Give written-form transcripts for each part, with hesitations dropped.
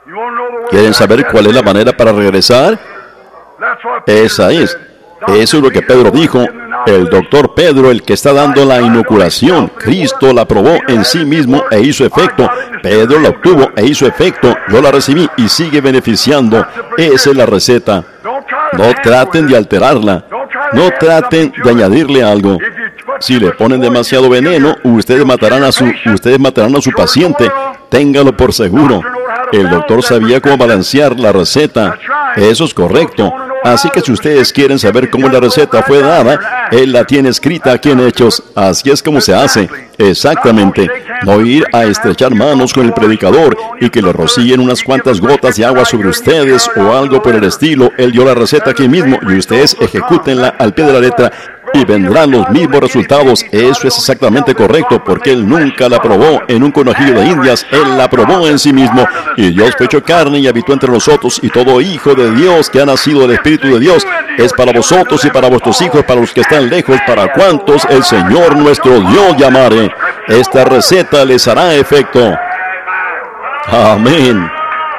¿Quieren saber cuál es la manera para regresar? Esa es. Eso es lo que Pedro dijo. El doctor Pedro, el que está dando la inoculación. Cristo la probó en sí mismo e hizo efecto. Pedro la obtuvo e hizo efecto. Yo la recibí y sigue beneficiando. Esa es la receta. No traten de alterarla. No traten de añadirle algo. Si le ponen demasiado veneno, ustedes matarán a su paciente. Téngalo por seguro. El doctor sabía cómo balancear la receta. Eso es correcto. Así que si ustedes quieren saber cómo la receta fue dada, Él la tiene escrita aquí en Hechos. Así es como se hace. Exactamente. No ir a estrechar manos con el predicador y que le rocíen unas cuantas gotas de agua sobre ustedes o algo por el estilo. Él dio la receta aquí mismo y ustedes ejecútenla al pie de la letra y vendrán los mismos resultados. Eso es exactamente correcto, porque Él nunca la probó en un conejillo de indias. Él la probó en sí mismo. Y Dios fue hecho carne y habitó entre nosotros, y todo hijo de Dios que ha nacido del Espíritu de Dios es para vosotros y para vuestros hijos, para los que están lejos, para cuantos el Señor nuestro Dios llamare. Esta receta les hará efecto. Amén.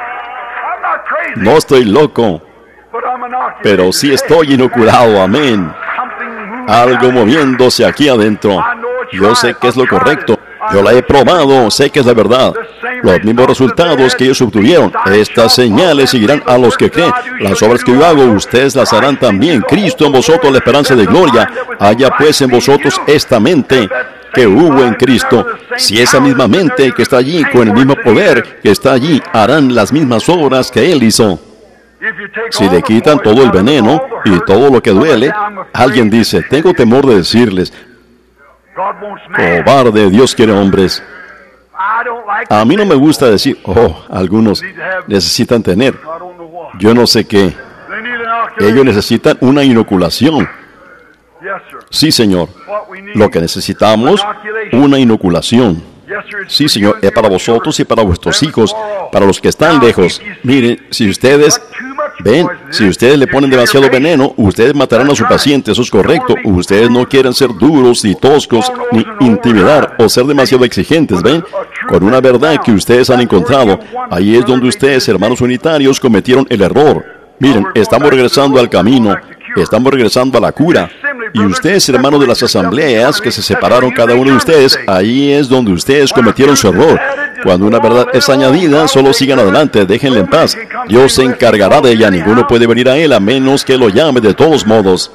No estoy loco, pero sí estoy inoculado. Amén. Algo moviéndose aquí adentro. Yo sé que es lo correcto. Yo la he probado, sé que es la verdad. Los mismos resultados que ellos obtuvieron. Estas señales seguirán a los que creen. Las obras que yo hago, ustedes las harán también. Cristo en vosotros, la esperanza de gloria. Haya pues en vosotros esta mente que hubo en Cristo. Si esa misma mente que está allí, con el mismo poder que está allí, harán las mismas obras que Él hizo. Si le quitan todo el veneno y todo lo que duele, alguien dice, tengo temor de decirles, cobarde, Dios quiere hombres. A mí no me gusta decir, algunos necesitan tener, yo no sé qué. Ellos necesitan una inoculación. Sí, Señor. Lo que necesitamos, una inoculación. Sí, Señor, es para vosotros y para vuestros hijos, para los que están lejos. Miren, si ustedes le ponen demasiado veneno, ustedes matarán a su paciente, eso es correcto. Ustedes no quieren ser duros ni toscos, ni intimidar o ser demasiado exigentes, ¿ven? Con una verdad que ustedes han encontrado, ahí es donde ustedes, hermanos unitarios, cometieron el error. Miren, estamos regresando al camino, estamos regresando a la cura. Y ustedes, hermanos de las asambleas que se separaron cada uno de ustedes, ahí es donde ustedes cometieron su error. Cuando una verdad es añadida, solo sigan adelante, déjenla en paz. Dios se encargará de ella, ninguno puede venir a Él a menos que lo llame de todos modos.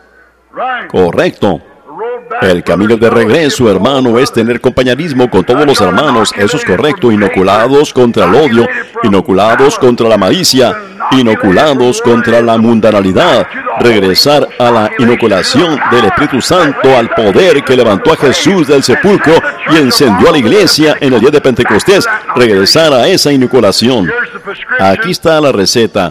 Correcto. El camino de regreso, hermano, es tener compañerismo con todos los hermanos. Eso es correcto. Inoculados contra el odio, inoculados contra la malicia, inoculados contra la mundanalidad. Regresar a la inoculación del Espíritu Santo, al poder que levantó a Jesús del sepulcro y encendió a la iglesia en el día de Pentecostés. Regresar a esa inoculación. Aquí está la receta.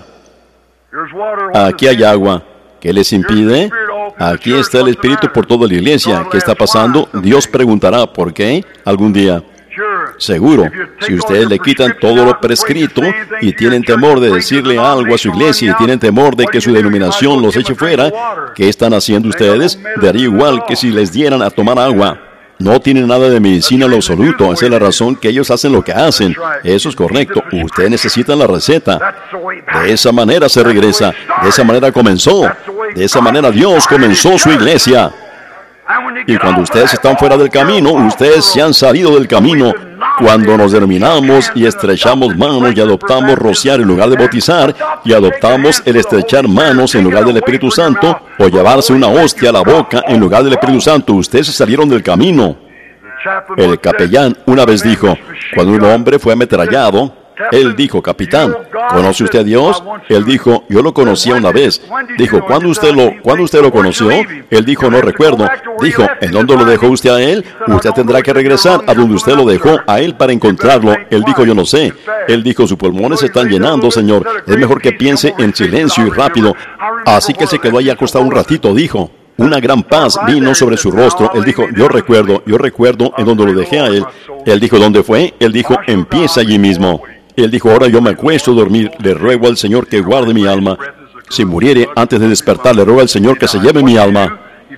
Aquí hay agua. ¿Qué les impide? Aquí está el Espíritu por toda la iglesia. ¿Qué está pasando? Dios preguntará, ¿por qué? Algún día. Seguro, si ustedes le quitan todo lo prescrito y tienen temor de decirle algo a su iglesia y tienen temor de que su denominación los eche fuera, ¿qué están haciendo ustedes? Daría igual que si les dieran a tomar agua. No tienen nada de medicina en lo absoluto. Esa es la razón que ellos hacen lo que hacen. Eso es correcto. Ustedes necesitan la receta. De esa manera se regresa. De esa manera comenzó. De esa manera Dios comenzó su iglesia. Y cuando ustedes están fuera del camino, ustedes se han salido del camino. Cuando nos denominamos y estrechamos manos y adoptamos rociar en lugar de bautizar, y adoptamos el estrechar manos en lugar del Espíritu Santo, o llevarse una hostia a la boca en lugar del Espíritu Santo, ustedes se salieron del camino. El capellán una vez dijo, cuando un hombre fue ametrallado, él dijo, capitán, ¿conoce usted a Dios? Él dijo, yo lo conocía una vez. Dijo, ¿cuándo usted lo conoció? Él dijo, no recuerdo. Dijo, ¿en dónde lo dejó usted a él? Usted tendrá que regresar a donde usted lo dejó a él para encontrarlo. Él dijo, yo no sé. Él dijo, sus pulmones se están llenando, señor. Es mejor que piense en silencio y rápido. Así que se quedó ahí acostado un ratito, dijo. Una gran paz vino sobre su rostro. Él dijo, yo recuerdo en donde lo dejé a él. Él dijo, ¿dónde fue? Él dijo, empieza allí mismo. Él dijo, ahora yo me acuesto a dormir, le ruego al Señor que guarde mi alma. Si muriere antes de despertar, le ruego al Señor que se lleve mi alma.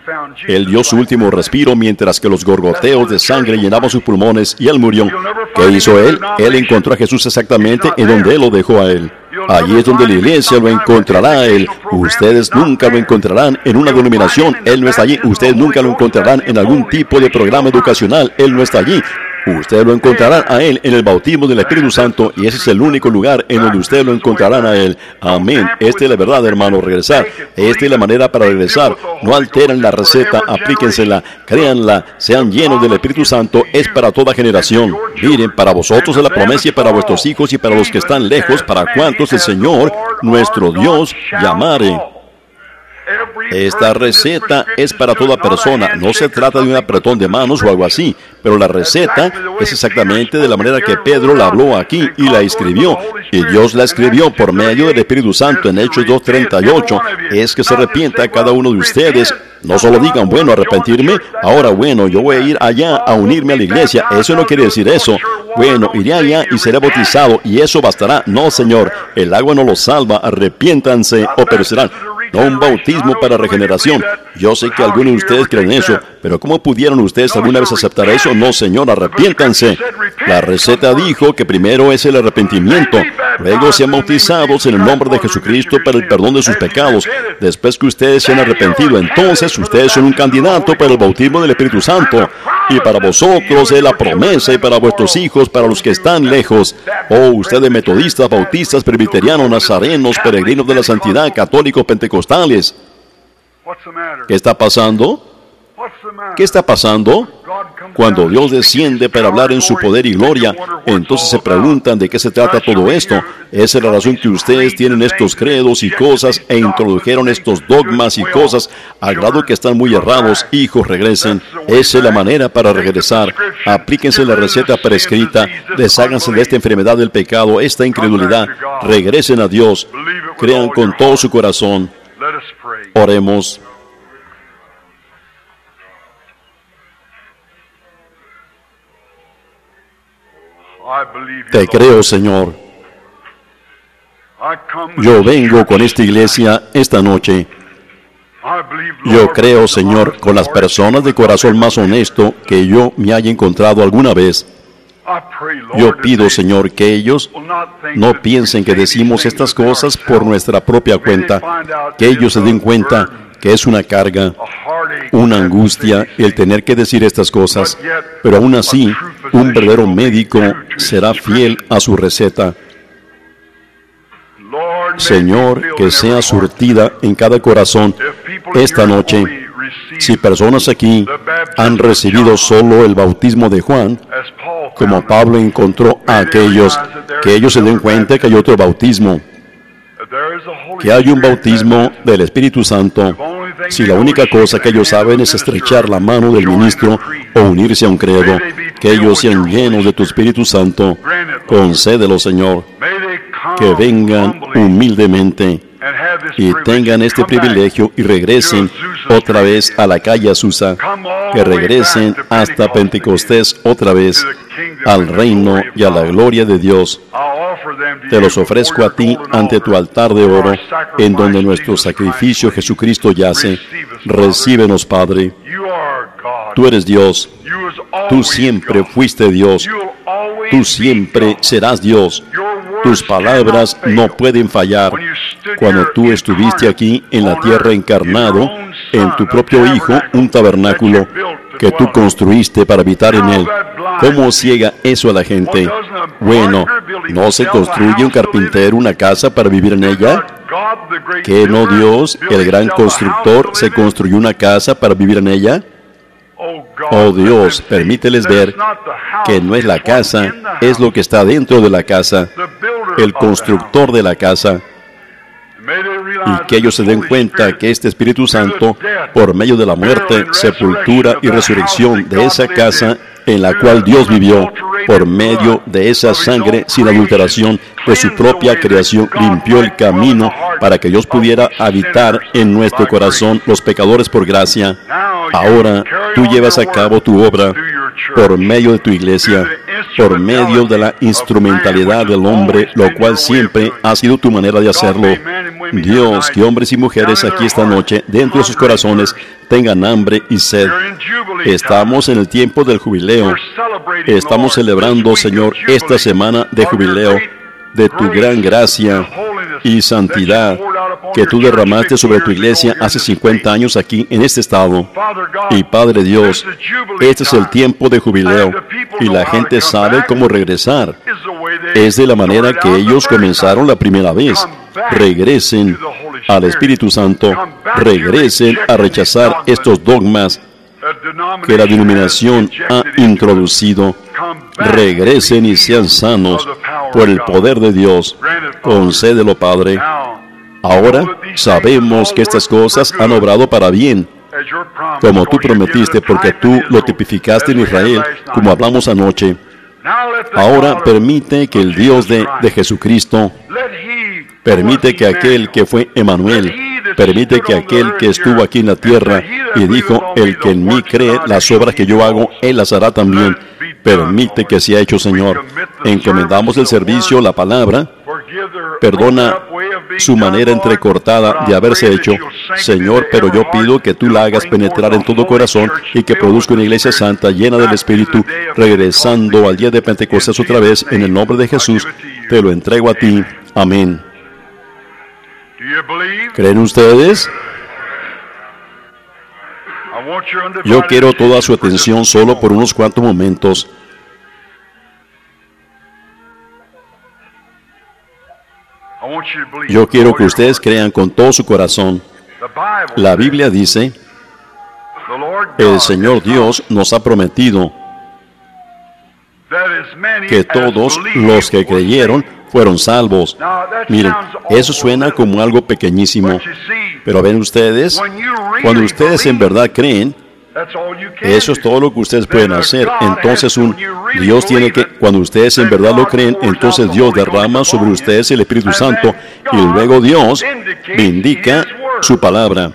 Él dio su último respiro mientras que los gorgoteos de sangre llenaban sus pulmones y Él murió. ¿Qué hizo Él? Él encontró a Jesús exactamente en donde Él lo dejó a Él. Allí es donde la iglesia lo encontrará a Él. Ustedes nunca lo encontrarán en una denominación. Él no está allí. Ustedes nunca lo encontrarán en algún tipo de programa educacional. Él no está allí. Ustedes lo encontrarán a Él en el bautismo del Espíritu Santo, y ese es el único lugar en donde ustedes lo encontrarán a Él. Amén. Esta es la verdad, hermano, regresar. Esta es la manera para regresar. No alteren la receta, aplíquensela, créanla, sean llenos del Espíritu Santo. Es para toda generación. Miren, para vosotros es la promesa y para vuestros hijos y para los que están lejos, para cuantos el Señor, nuestro Dios, llamare. Esta receta es para toda persona. No se trata de un apretón de manos o algo así, pero la receta es exactamente de la manera que Pedro la habló aquí y la escribió. Y Dios la escribió por medio del Espíritu Santo en Hechos 2:38. Es que se arrepienta cada uno de ustedes. No solo digan, bueno, arrepentirme, ahora bueno, yo voy a ir allá a unirme a la iglesia. Eso no quiere decir eso. Bueno, iré allá y seré bautizado y eso bastará. No, Señor, el agua no los salva. Arrepiéntanse o perecerán. No un bautismo para regeneración. Yo sé que algunos de ustedes creen eso, pero ¿cómo pudieron ustedes alguna vez aceptar eso? No, Señor, arrepiéntanse. La receta dijo que primero es el arrepentimiento, luego sean bautizados en el nombre de Jesucristo para el perdón de sus pecados. Después que ustedes se han arrepentido, entonces ustedes son un candidato para el bautismo del Espíritu Santo. Y para vosotros es la promesa, y para vuestros hijos, para los que están lejos. Oh, ustedes metodistas, bautistas, presbiterianos, nazarenos, peregrinos de la santidad, católicos, pentecostales. ¿Qué está pasando? ¿Qué está pasando? Cuando Dios desciende para hablar en su poder y gloria, entonces se preguntan de qué se trata todo esto. Esa es la razón que ustedes tienen estos credos y cosas e introdujeron estos dogmas y cosas al grado que están muy errados. Hijos, regresen. Esa es la manera para regresar. Aplíquense la receta prescrita. Desháganse de esta enfermedad del pecado, esta incredulidad. Regresen a Dios. Crean con todo su corazón. Oremos. Te creo, Señor. Yo vengo con esta iglesia esta noche. Yo creo, Señor, con las personas de corazón más honesto que yo me haya encontrado alguna vez. Yo pido, Señor, que ellos no piensen que decimos estas cosas por nuestra propia cuenta, que ellos se den cuenta que es una carga, una angustia el tener que decir estas cosas, pero aún así, un verdadero médico será fiel a su receta. Señor, que sea surtida en cada corazón esta noche. Si personas aquí han recibido solo el bautismo de Juan, como Pablo encontró a aquellos, que ellos se den cuenta que hay otro bautismo, que hay un bautismo del Espíritu Santo. Si la única cosa que ellos saben es estrechar la mano del ministro o unirse a un credo, que ellos sean llenos de tu Espíritu Santo, concédelo, Señor, que vengan humildemente y tengan este privilegio y regresen otra vez a la calle Azusa, que regresen hasta Pentecostés otra vez, al reino y a la gloria de Dios. Te los ofrezco a ti ante tu altar de oro, en donde nuestro sacrificio Jesucristo yace. Recíbenos, Padre. Tú eres Dios. Tú siempre fuiste Dios. Tú siempre serás Dios. Tus palabras no pueden fallar. Cuando tú estuviste aquí en la tierra encarnado, en tu propio Hijo, un tabernáculo que tú construiste para habitar en él. ¿Cómo ciega eso a la gente? Bueno, ¿no se construye un carpintero una casa para vivir en ella? ¿Que no Dios, el gran constructor, se construyó una casa para vivir en ella? Oh Dios, permíteles ver que no es la casa, es lo que está dentro de la casa, el constructor de la casa. Y que ellos se den cuenta que este Espíritu Santo, por medio de la muerte, sepultura y resurrección de esa casa en la cual Dios vivió, por medio de esa sangre sin adulteración de su propia creación, limpió el camino para que Dios pudiera habitar en nuestro corazón, los pecadores por gracia. Ahora tú llevas a cabo tu obra por medio de tu iglesia, por medio de la instrumentalidad del hombre, lo cual siempre ha sido tu manera de hacerlo. Dios, que hombres y mujeres aquí esta noche, dentro de sus corazones, tengan hambre y sed. Estamos en el tiempo del jubileo. Estamos celebrando, Señor, esta semana de jubileo, de tu gran gracia y santidad que tú derramaste sobre tu iglesia hace 50 años aquí en este estado. Y Padre Dios, este es el tiempo de jubileo y la gente sabe cómo regresar. Es de la manera que ellos comenzaron la primera vez. Regresen al Espíritu Santo, regresen a rechazar estos dogmas que la denominación ha introducido. Regresen y sean sanos por el poder de Dios. Concédelo, Padre. Ahora sabemos que estas cosas han obrado para bien, como tú prometiste, porque tú lo tipificaste en Israel, como hablamos anoche. Ahora permite que el Dios de Jesucristo, permite que aquel que fue Emmanuel, permite que aquel que estuvo aquí en la tierra y dijo, el que en mí cree, las obras que yo hago, él las hará también. Permite que sea hecho, Señor. Encomendamos el servicio, la palabra. Perdona su manera entrecortada de haberse hecho, Señor, pero yo pido que tú la hagas penetrar en todo corazón y que produzca una iglesia santa, llena del Espíritu, regresando al día de Pentecostés otra vez, en el nombre de Jesús, te lo entrego a ti. Amén. ¿Creen ustedes? Yo quiero toda su atención solo por unos cuantos momentos. Yo quiero que ustedes crean con todo su corazón. La Biblia dice, el Señor Dios nos ha prometido que todos los que creyeron fueron salvos. Miren, eso suena como algo pequeñísimo, pero ven ustedes, cuando ustedes en verdad creen, eso es todo lo que ustedes pueden hacer. Entonces Dios tiene que, cuando ustedes en verdad lo creen, entonces Dios derrama sobre ustedes el Espíritu Santo y luego Dios vindica su palabra.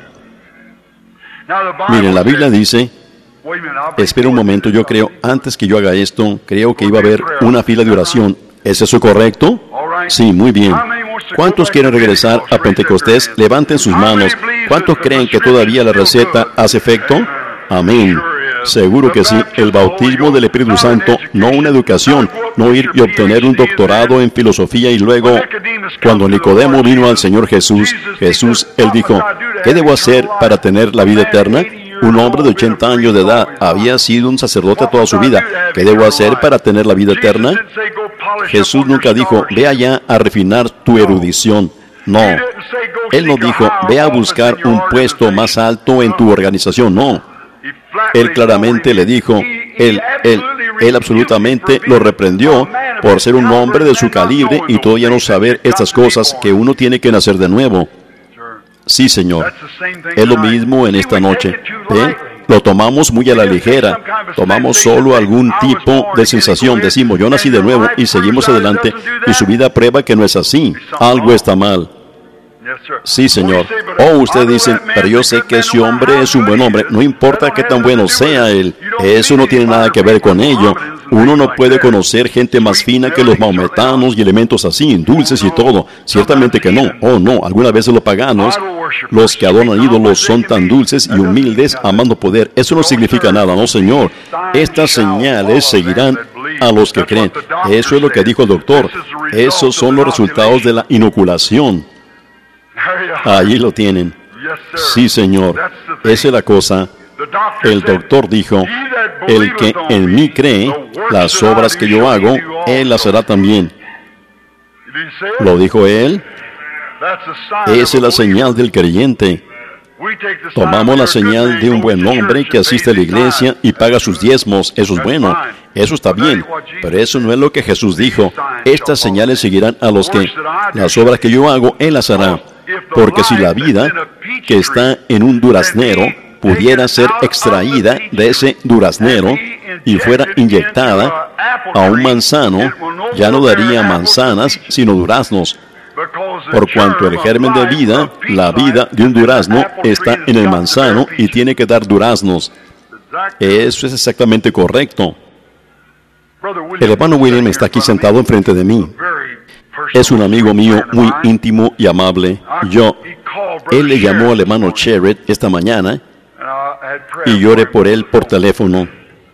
Miren, la Biblia dice, espera un momento, yo creo, antes que yo haga esto, creo que iba a haber una fila de oración. ¿Es eso correcto? Sí, muy bien. ¿Cuántos quieren regresar a Pentecostés? Levanten sus manos. ¿Cuántos creen que todavía la receta hace efecto? Amén. Seguro que sí. El bautismo del Espíritu Santo, no una educación, no ir y obtener un doctorado en filosofía y luego, cuando Nicodemo vino al Señor Jesús, él dijo, ¿qué debo hacer para tener la vida eterna? Un hombre de 80 años de edad había sido un sacerdote toda su vida. ¿Qué debo hacer para tener la vida eterna? Jesús nunca dijo, ve allá a refinar tu erudición. No. Él no dijo, ve a buscar un puesto más alto en tu organización. No. Él claramente le dijo, él absolutamente lo reprendió por ser un hombre de su calibre y todavía no saber estas cosas que uno tiene que nacer de nuevo. Sí, Señor. Es lo mismo en esta noche. ¿Ven? Lo tomamos muy a la ligera. Tomamos solo algún tipo de sensación. Decimos, yo nací de nuevo y seguimos adelante. Y su vida prueba que no es así. Algo está mal. Sí, Señor. Oh, ustedes dicen, pero yo sé que ese hombre es un buen hombre. No importa qué tan bueno sea él. Eso no tiene nada que ver con ello. Uno no puede conocer gente más fina que los maometanos y elementos así, dulces y todo. Ciertamente que no. Oh, no. Algunas veces los paganos, los que adoran ídolos, son tan dulces y humildes, amando poder. Eso no significa nada, no, Señor. Estas señales seguirán a los que creen. Eso es lo que dijo el doctor. Esos son los resultados de la inoculación. Allí lo tienen. Sí, Señor. Esa es la cosa. El doctor dijo, el que en mí cree, las obras que yo hago, él las hará también. ¿Lo dijo él? Esa es la señal del creyente. Tomamos la señal de un buen hombre que asiste a la iglesia y paga sus diezmos. Eso es bueno. Eso está bien. Pero eso no es lo que Jesús dijo. Estas señales seguirán a los que las obras que yo hago, él las hará. Porque si la vida que está en un duraznero pudiera ser extraída de ese duraznero y fuera inyectada a un manzano, ya no daría manzanas, sino duraznos. Por cuanto el germen de vida, la vida de un durazno, está en el manzano y tiene que dar duraznos. Eso es exactamente correcto. El hermano William está aquí sentado enfrente de mí. es un amigo mío muy íntimo y amable. Él le llamó al hermano Cherrett esta mañana y yo oré por él por teléfono.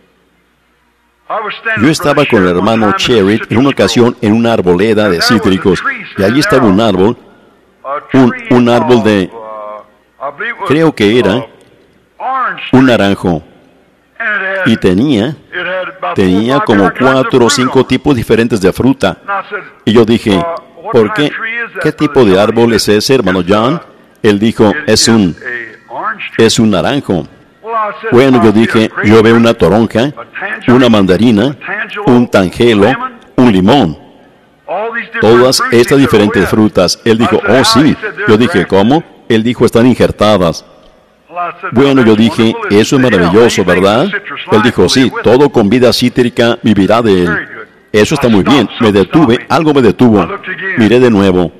Yo estaba con el hermano Cherrett en una ocasión en una arboleda de cítricos y allí estaba un árbol, un árbol de, creo que era un naranjo, y tenía como 4 o 5 tipos diferentes de fruta. Y yo dije, ¿por qué? ¿Qué tipo de árbol es ese, hermano John? Él dijo, es un naranjo. Bueno, yo dije, yo veo una toronja, una mandarina, un tangelo, un limón. Todas estas diferentes frutas. Él dijo, oh sí. Yo dije, ¿cómo? Él dijo, están injertadas. Bueno, yo dije, eso es maravilloso, ¿verdad? Él dijo, sí, todo con vida cítrica vivirá de él. Eso está muy bien. Me detuve, algo me detuvo. Miré de nuevo.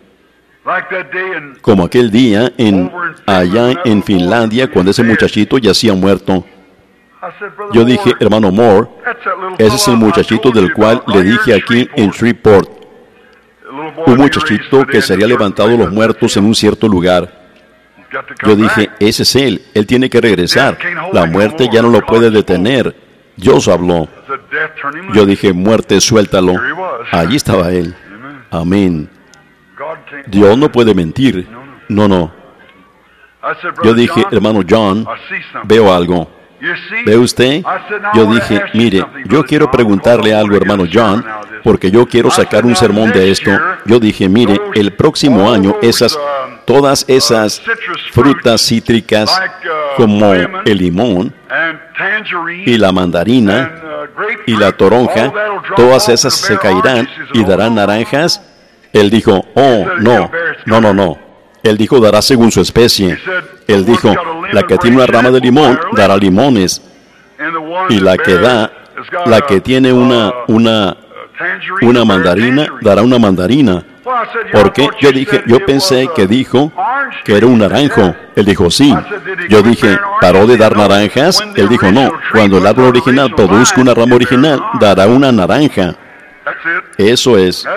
Como aquel día allá en Finlandia, cuando ese muchachito yacía muerto. Yo dije, hermano Moore, ese es el muchachito del cual le dije aquí en Shreveport. Un muchachito que se había levantado los muertos en un cierto lugar. Yo dije, ese es él tiene que regresar. La muerte ya no lo puede detener. Dios habló. Yo dije, muerte, suéltalo. Allí estaba él. Amén. Dios no puede mentir. No. Yo dije, hermano John, veo algo. ¿Ve usted? Yo dije, mire, yo quiero preguntarle algo, hermano John, porque yo quiero sacar un sermón de esto. Yo dije, mire, el próximo año todas esas frutas cítricas como el limón y la mandarina y la toronja, todas esas se caerán y darán naranjas. Él dijo, oh, no. Él dijo, dará según su especie. Él dijo, la que tiene una rama de limón, dará limones. Y la que tiene una mandarina, dará una mandarina. ¿Por qué? Yo pensé que dijo que era un naranjo. Él dijo, sí. Yo dije, ¿paró de dar naranjas? Él dijo, no. Cuando el árbol original produzca una rama original, dará una naranja. Eso es.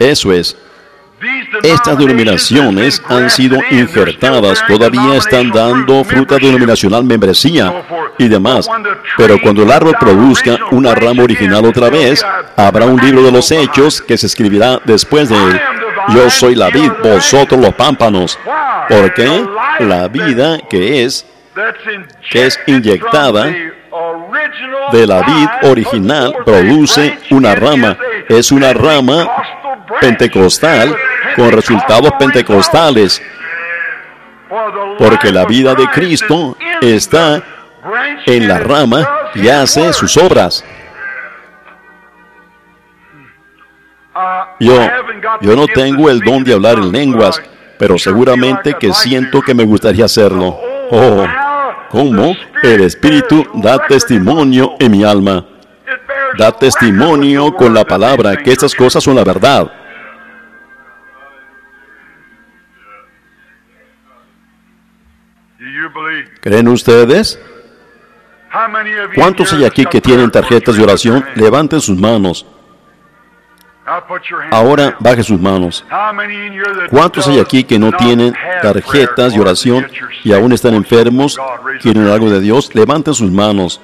Estas denominaciones han sido injertadas, todavía están dando fruta denominacional, membresía y demás. Pero cuando el árbol produzca una rama original otra vez, habrá un libro de los hechos que se escribirá después de él. Yo soy la vid, vosotros los pámpanos. ¿Por qué? La vida que es inyectada de la vid original produce una rama. Es una rama pentecostal con resultados pentecostales, porque la vida de Cristo está en la rama y hace sus obras. Yo no tengo el don de hablar en lenguas, pero seguramente que siento que me gustaría hacerlo. Oh, ¿cómo? El Espíritu da testimonio en mi alma. Da testimonio con la palabra que estas cosas son la verdad. ¿Creen ustedes? ¿Cuántos hay aquí que tienen tarjetas de oración? Levanten sus manos. Ahora baje sus manos. ¿Cuántos hay aquí que no tienen tarjetas de oración y aún están enfermos? ¿Quieren algo de Dios? Levanten sus manos.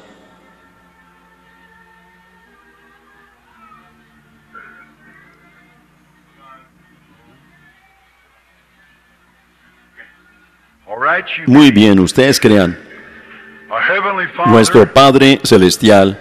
Muy bien, ustedes crean. Nuestro Padre Celestial,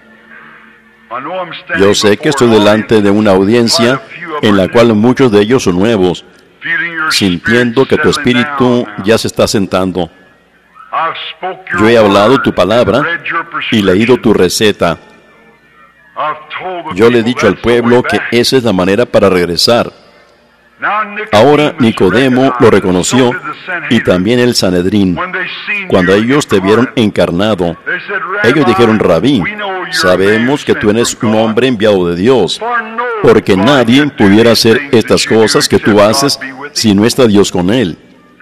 yo sé que estoy delante de una audiencia en la cual muchos de ellos son nuevos, sintiendo que tu espíritu ya se está sentando. Yo he hablado tu palabra y leído tu receta. Yo le he dicho al pueblo que esa es la manera para regresar. Ahora Nicodemo lo reconoció y también el Sanedrín. Cuando ellos te vieron encarnado, ellos dijeron, Rabí, sabemos que tú eres un hombre enviado de Dios, porque nadie pudiera hacer estas cosas que tú haces si no está Dios con él.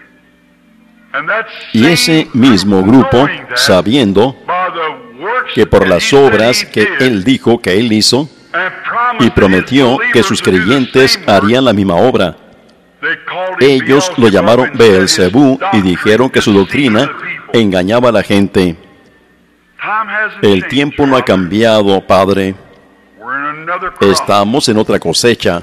Y ese mismo grupo, sabiendo que por las obras que él dijo que él hizo, y prometió que sus creyentes harían la misma obra. Ellos lo llamaron Beelzebú y dijeron que su doctrina engañaba a la gente. El tiempo no ha cambiado, Padre. Estamos en otra cosecha.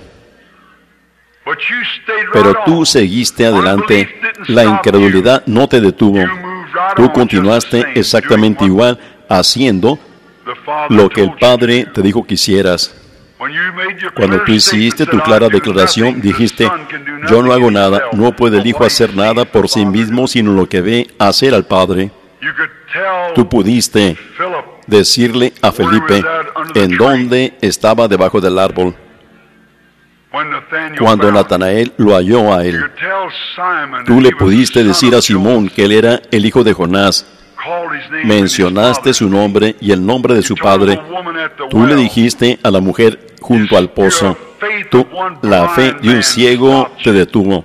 Pero tú seguiste adelante. La incredulidad no te detuvo. Tú continuaste exactamente igual, haciendo lo que el Padre te dijo que hicieras. Cuando tú hiciste tu clara declaración, dijiste, yo no hago nada, no puede el Hijo hacer nada por sí mismo, sino lo que ve hacer al Padre. Tú pudiste decirle a Felipe en dónde estaba debajo del árbol. Cuando Natanael lo halló a él, tú le pudiste decir a Simón que él era el hijo de Jonás. Mencionaste su nombre y el nombre de su padre. Tú le dijiste a la mujer junto al pozo. La fe de un ciego te detuvo.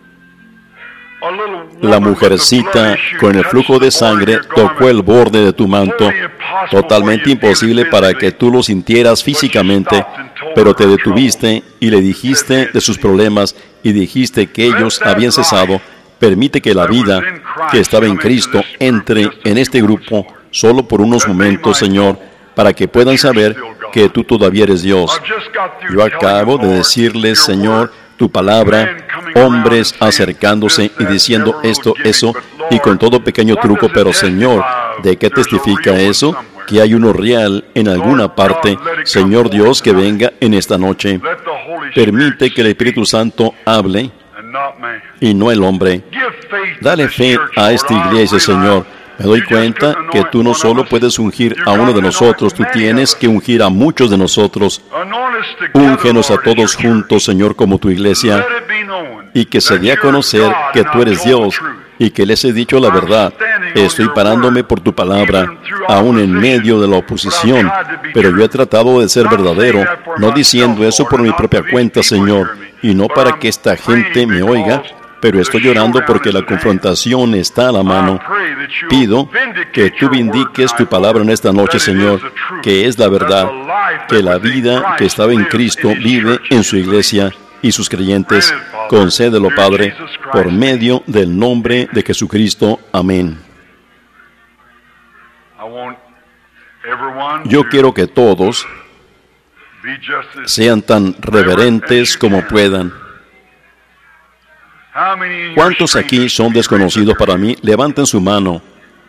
La mujercita con el flujo de sangre tocó el borde de tu manto. Totalmente imposible para que tú lo sintieras físicamente, pero te detuviste y le dijiste de sus problemas y dijiste que ellos habían cesado. Permite que la vida que estaba en Cristo entre en este grupo solo por unos momentos, Señor, para que puedan saber que tú todavía eres Dios. Yo acabo de decirles, Señor, tu palabra, hombres acercándose y diciendo esto, eso, y con todo pequeño truco, pero Señor, ¿de qué testifica eso? Que hay uno real en alguna parte. Señor Dios, que venga en esta noche. Permite que el Espíritu Santo hable y no el hombre. Dale fe a esta iglesia, Señor. Me doy cuenta que tú no solo puedes ungir a uno de nosotros, tú tienes que ungir a muchos de nosotros. Úngenos a todos juntos, Señor, como tu iglesia, y que se dé a conocer que tú eres Dios y que les he dicho la verdad. Estoy parándome por tu palabra, aún en medio de la oposición, pero yo he tratado de ser verdadero, no diciendo eso por mi propia cuenta, Señor, y no para que esta gente me oiga, pero estoy orando porque la confrontación está a la mano. Pido que tú vindiques tu palabra en esta noche, Señor, que es la verdad, que la vida que estaba en Cristo vive en su iglesia y sus creyentes. Concédelo, Padre, por medio del nombre de Jesucristo. Amén. Yo quiero que todos sean tan reverentes como puedan. ¿Cuántos aquí son desconocidos para mí? Levanten su mano.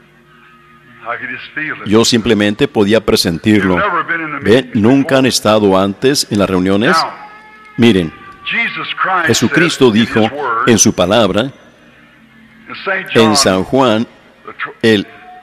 Yo simplemente podía presentirlo. ¿Ven? ¿Nunca han estado antes en las reuniones? Miren, Jesucristo dijo en su palabra, en San Juan, el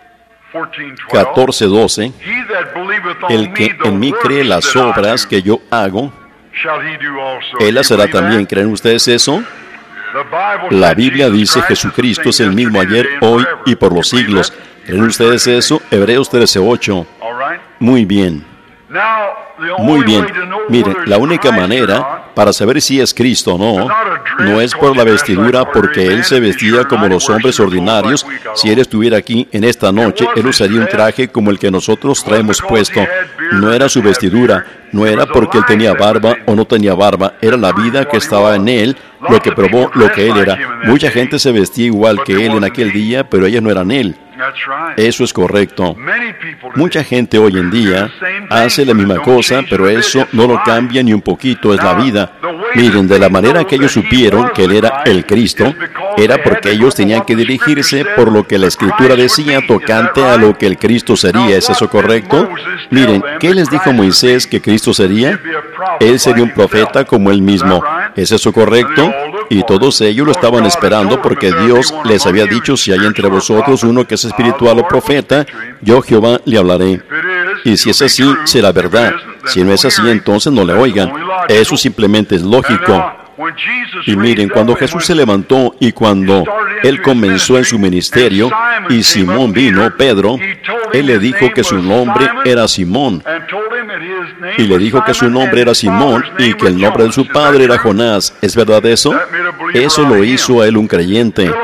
14:12, el que en mí cree las obras que yo hago, él las hará también. ¿Creen ustedes eso? La Biblia dice Jesucristo es el mismo ayer, hoy y por los siglos. ¿Creen ustedes eso? Hebreos 13:8. Muy bien. Muy bien. Miren, la única manera para saber si es Cristo o no, no es por la vestidura, porque Él se vestía como los hombres ordinarios. Si Él estuviera aquí en esta noche, Él usaría un traje como el que nosotros traemos puesto. No era su vestidura, no era porque Él tenía barba o no tenía barba, era la vida que estaba en Él, lo que probó lo que Él era. Mucha gente se vestía igual que Él en aquel día, pero ellas no eran Él. Eso es correcto. Mucha gente hoy en día hace la misma cosa, pero eso no lo cambia ni un poquito, es la vida. Miren, de la manera que ellos supieron que Él era el Cristo, era porque ellos tenían que dirigirse por lo que la Escritura decía tocante a lo que el Cristo sería. ¿Es eso correcto? Miren, ¿qué les dijo Moisés que Cristo sería? Él sería un profeta como Él mismo. ¿Es eso correcto? Y todos ellos lo estaban esperando porque Dios les había dicho, si hay entre vosotros uno que es espiritual o profeta, yo Jehová le hablaré. Y si es así, será verdad. Si no es así, entonces no le oigan. Eso simplemente es lógico. Y miren, cuando Jesús se levantó y cuando Él comenzó en su ministerio y Simón vino, Pedro, Él le dijo que su nombre era Simón. Y le dijo que su nombre era Simón y que el nombre de su padre era Jonás. ¿Es verdad eso? Eso lo hizo a él un creyente.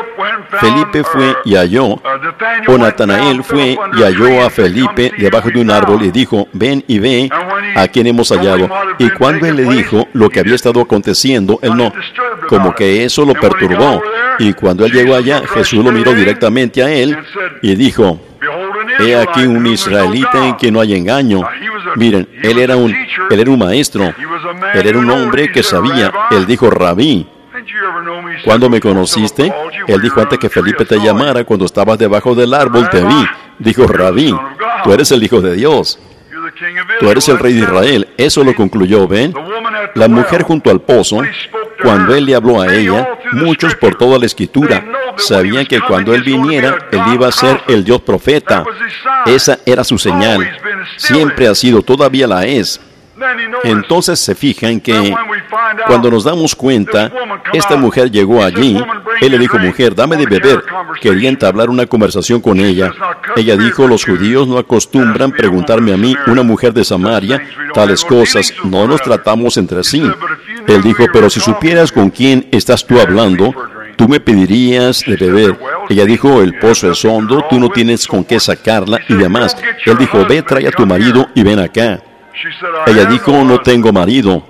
Felipe fue y halló, o Natanael fue y halló a Felipe debajo de un árbol y dijo, ven y ve a quien hemos hallado. Y cuando él le dijo lo que había estado aconteciendo, él no, como que eso lo perturbó. Y cuando él llegó allá, Jesús lo miró directamente a él y dijo, he aquí un israelita en quien no hay engaño. Miren, él era un maestro, él era un hombre que sabía. Él dijo, Rabí. ¿Cuándo me conociste? Él dijo, antes que Felipe te llamara, cuando estabas debajo del árbol te vi. Dijo, Rabí, tú eres el Hijo de Dios. Tú eres el Rey de Israel. Eso lo concluyó, ¿ven? La mujer junto al pozo, cuando él le habló a ella, muchos por toda la Escritura sabían que cuando él viniera, él iba a ser el Dios profeta. Esa era su señal. Siempre ha sido, todavía la es. Entonces se fijan que cuando nos damos cuenta, esta mujer llegó allí, él le dijo, mujer, dame de beber. Quería entablar una conversación con ella. Ella dijo, los judíos no acostumbran preguntarme a mí, una mujer de Samaria, tales cosas, no nos tratamos entre sí. Él dijo, pero si supieras con quién estás tú hablando, tú me pedirías de beber. Ella dijo, el pozo es hondo, tú no tienes con qué sacarla y demás. Él dijo, ve, trae a tu marido y ven acá. Ella dijo, no tengo marido.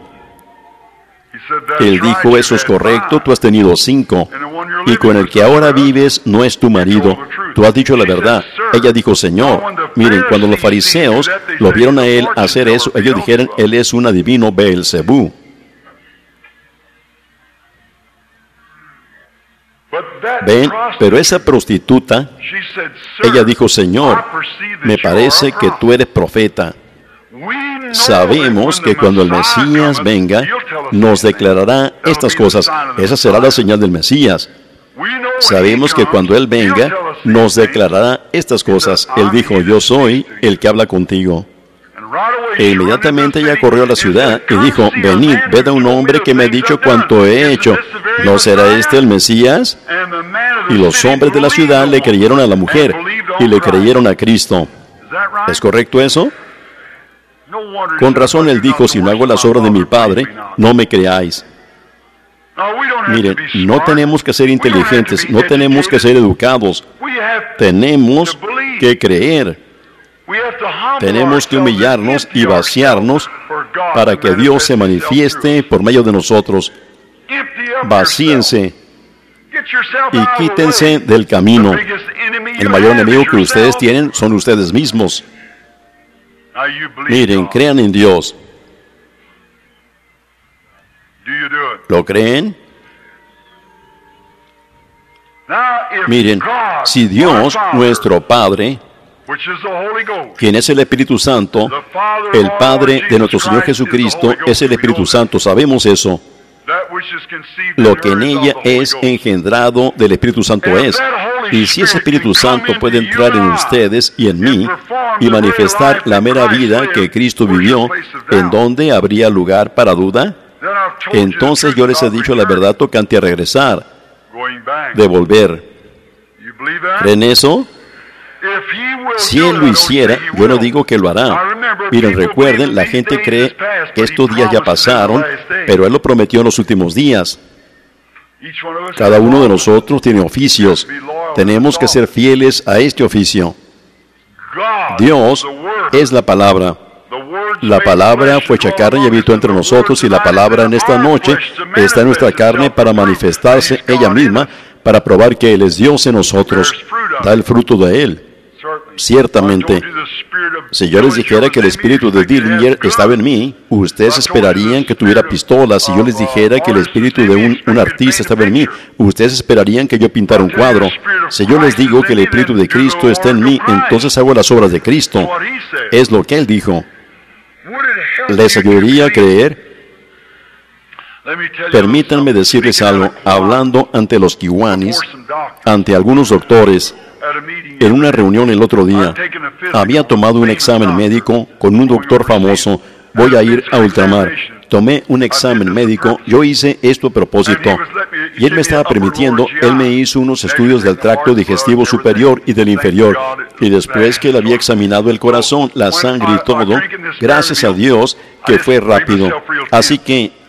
Él dijo, eso es correcto, tú has tenido 5, y con el que ahora vives no es tu marido. Tú has dicho la verdad. Ella dijo, Señor, miren, cuando los fariseos lo vieron a él hacer eso, ellos dijeron, él es un adivino Beelzebú. Ven, pero esa prostituta, ella dijo, Señor, me parece que tú eres profeta. Sabemos que cuando el Mesías venga, nos declarará estas cosas. Esa será la señal del Mesías. Sabemos que cuando Él venga, nos declarará estas cosas. Él dijo, yo soy el que habla contigo. E inmediatamente ella corrió a la ciudad y dijo, venid, ved a un hombre que me ha dicho cuanto he hecho. ¿No será este el Mesías? Y los hombres de la ciudad le creyeron a la mujer y le creyeron a Cristo. ¿Es correcto eso? Con razón él dijo, si no hago las obras de mi Padre, no me creáis. Miren, no tenemos que ser inteligentes, no tenemos que ser educados. Tenemos que creer. Tenemos que humillarnos y vaciarnos para que Dios se manifieste por medio de nosotros. Vacíense y quítense del camino. El mayor enemigo que ustedes tienen son ustedes mismos. Miren, crean en Dios. ¿Lo creen? Miren, si Dios, nuestro Padre, quien es el Espíritu Santo, el Padre de nuestro Señor Jesucristo es el Espíritu Santo, sabemos eso. Lo que en ella es engendrado del Espíritu Santo es. Y si ese Espíritu Santo puede entrar en ustedes y en mí y manifestar la mera vida que Cristo vivió, ¿en dónde habría lugar para duda? Entonces yo les he dicho la verdad tocante a regresar, de volver. ¿Creen eso? Si Él lo hiciera, yo no digo que lo hará. Miren, recuerden, la gente cree que estos días ya pasaron, pero Él lo prometió en los últimos días. Cada uno de nosotros tiene oficios. Tenemos que ser fieles a este oficio. Dios es la palabra. La palabra fue hecha carne y habitó entre nosotros, y la palabra en esta noche está en nuestra carne para manifestarse ella misma, para probar que Él es Dios en nosotros. Da el fruto de Él. Ciertamente, si yo les dijera que el espíritu de Dillinger estaba en mí, ustedes esperarían que tuviera pistolas. Si yo les dijera que el espíritu de un artista estaba en mí, ustedes esperarían que yo pintara un cuadro. Si yo les digo que el espíritu de Cristo está en mí, entonces hago las obras de Cristo. Es lo que Él dijo. ¿Les ayudaría a creer? Permítanme decirles algo. Hablando ante los kiwanis, ante algunos doctores, en una reunión el otro día, había tomado un examen médico con un doctor famoso. Voy a ir a ultramar. Tomé un examen médico, yo hice esto a propósito, y él me estaba permitiendo, él me hizo unos estudios del tracto digestivo superior y del inferior, y después que él había examinado el corazón, la sangre y todo, gracias a Dios que fue rápido. Así que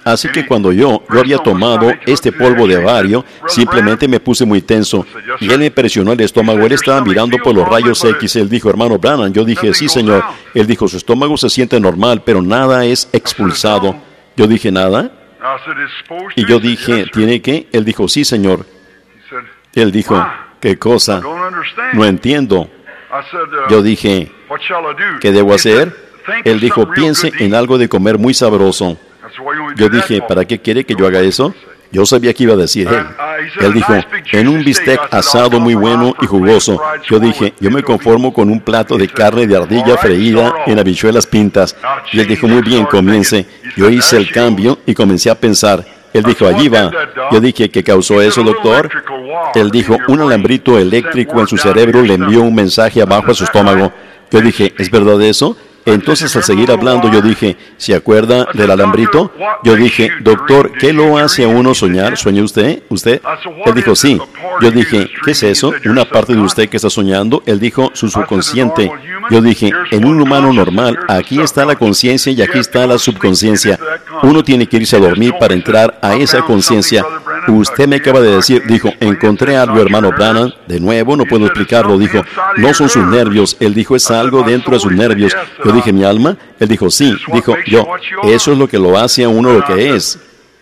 Así que cuando yo había tomado este polvo de bario, simplemente me puse muy tenso. Y él me presionó el estómago. Él estaba mirando por los rayos X. Él dijo, hermano Branham. Yo dije, sí, señor. Él dijo, su estómago se siente normal, pero nada es expulsado. Yo dije, ¿nada? Y yo dije, ¿tiene que? Él dijo, sí, señor. Él dijo, ¿qué cosa? No entiendo. Yo dije, ¿qué debo hacer? Él dijo, piense en algo de comer muy sabroso. Yo dije, ¿para qué quiere que yo haga eso? Yo sabía que iba a decir él. Él dijo, en un bistec asado muy bueno y jugoso. Yo dije, yo me conformo con un plato de carne de ardilla freída en habichuelas pintas. Y él dijo, muy bien, comience. Yo hice el cambio y comencé a pensar. Él dijo, allí va. Yo dije, ¿qué causó eso, doctor? Él dijo, un alambrito eléctrico en su cerebro le envió un mensaje abajo a su estómago. Yo dije, ¿es verdad eso? Entonces, al seguir hablando, yo dije, ¿se acuerda del alambrito? Yo dije, doctor, ¿qué lo hace a uno soñar? ¿Sueña usted? ¿Usted? Él dijo, sí. Yo dije, ¿qué es eso? ¿Una parte de usted que está soñando? Él dijo, su subconsciente. Yo dije, en un humano normal, aquí está la conciencia y aquí está la subconsciencia. Uno tiene que irse a dormir para entrar a esa conciencia. Usted me acaba de decir, dijo, encontré algo, hermano Branham. De nuevo, no puedo explicarlo. Dijo, no son sus nervios. Él dijo, es algo dentro de sus nervios. Yo dije, ¿mi alma? Él dijo, sí. Dijo, eso es lo que lo hace a uno lo que es.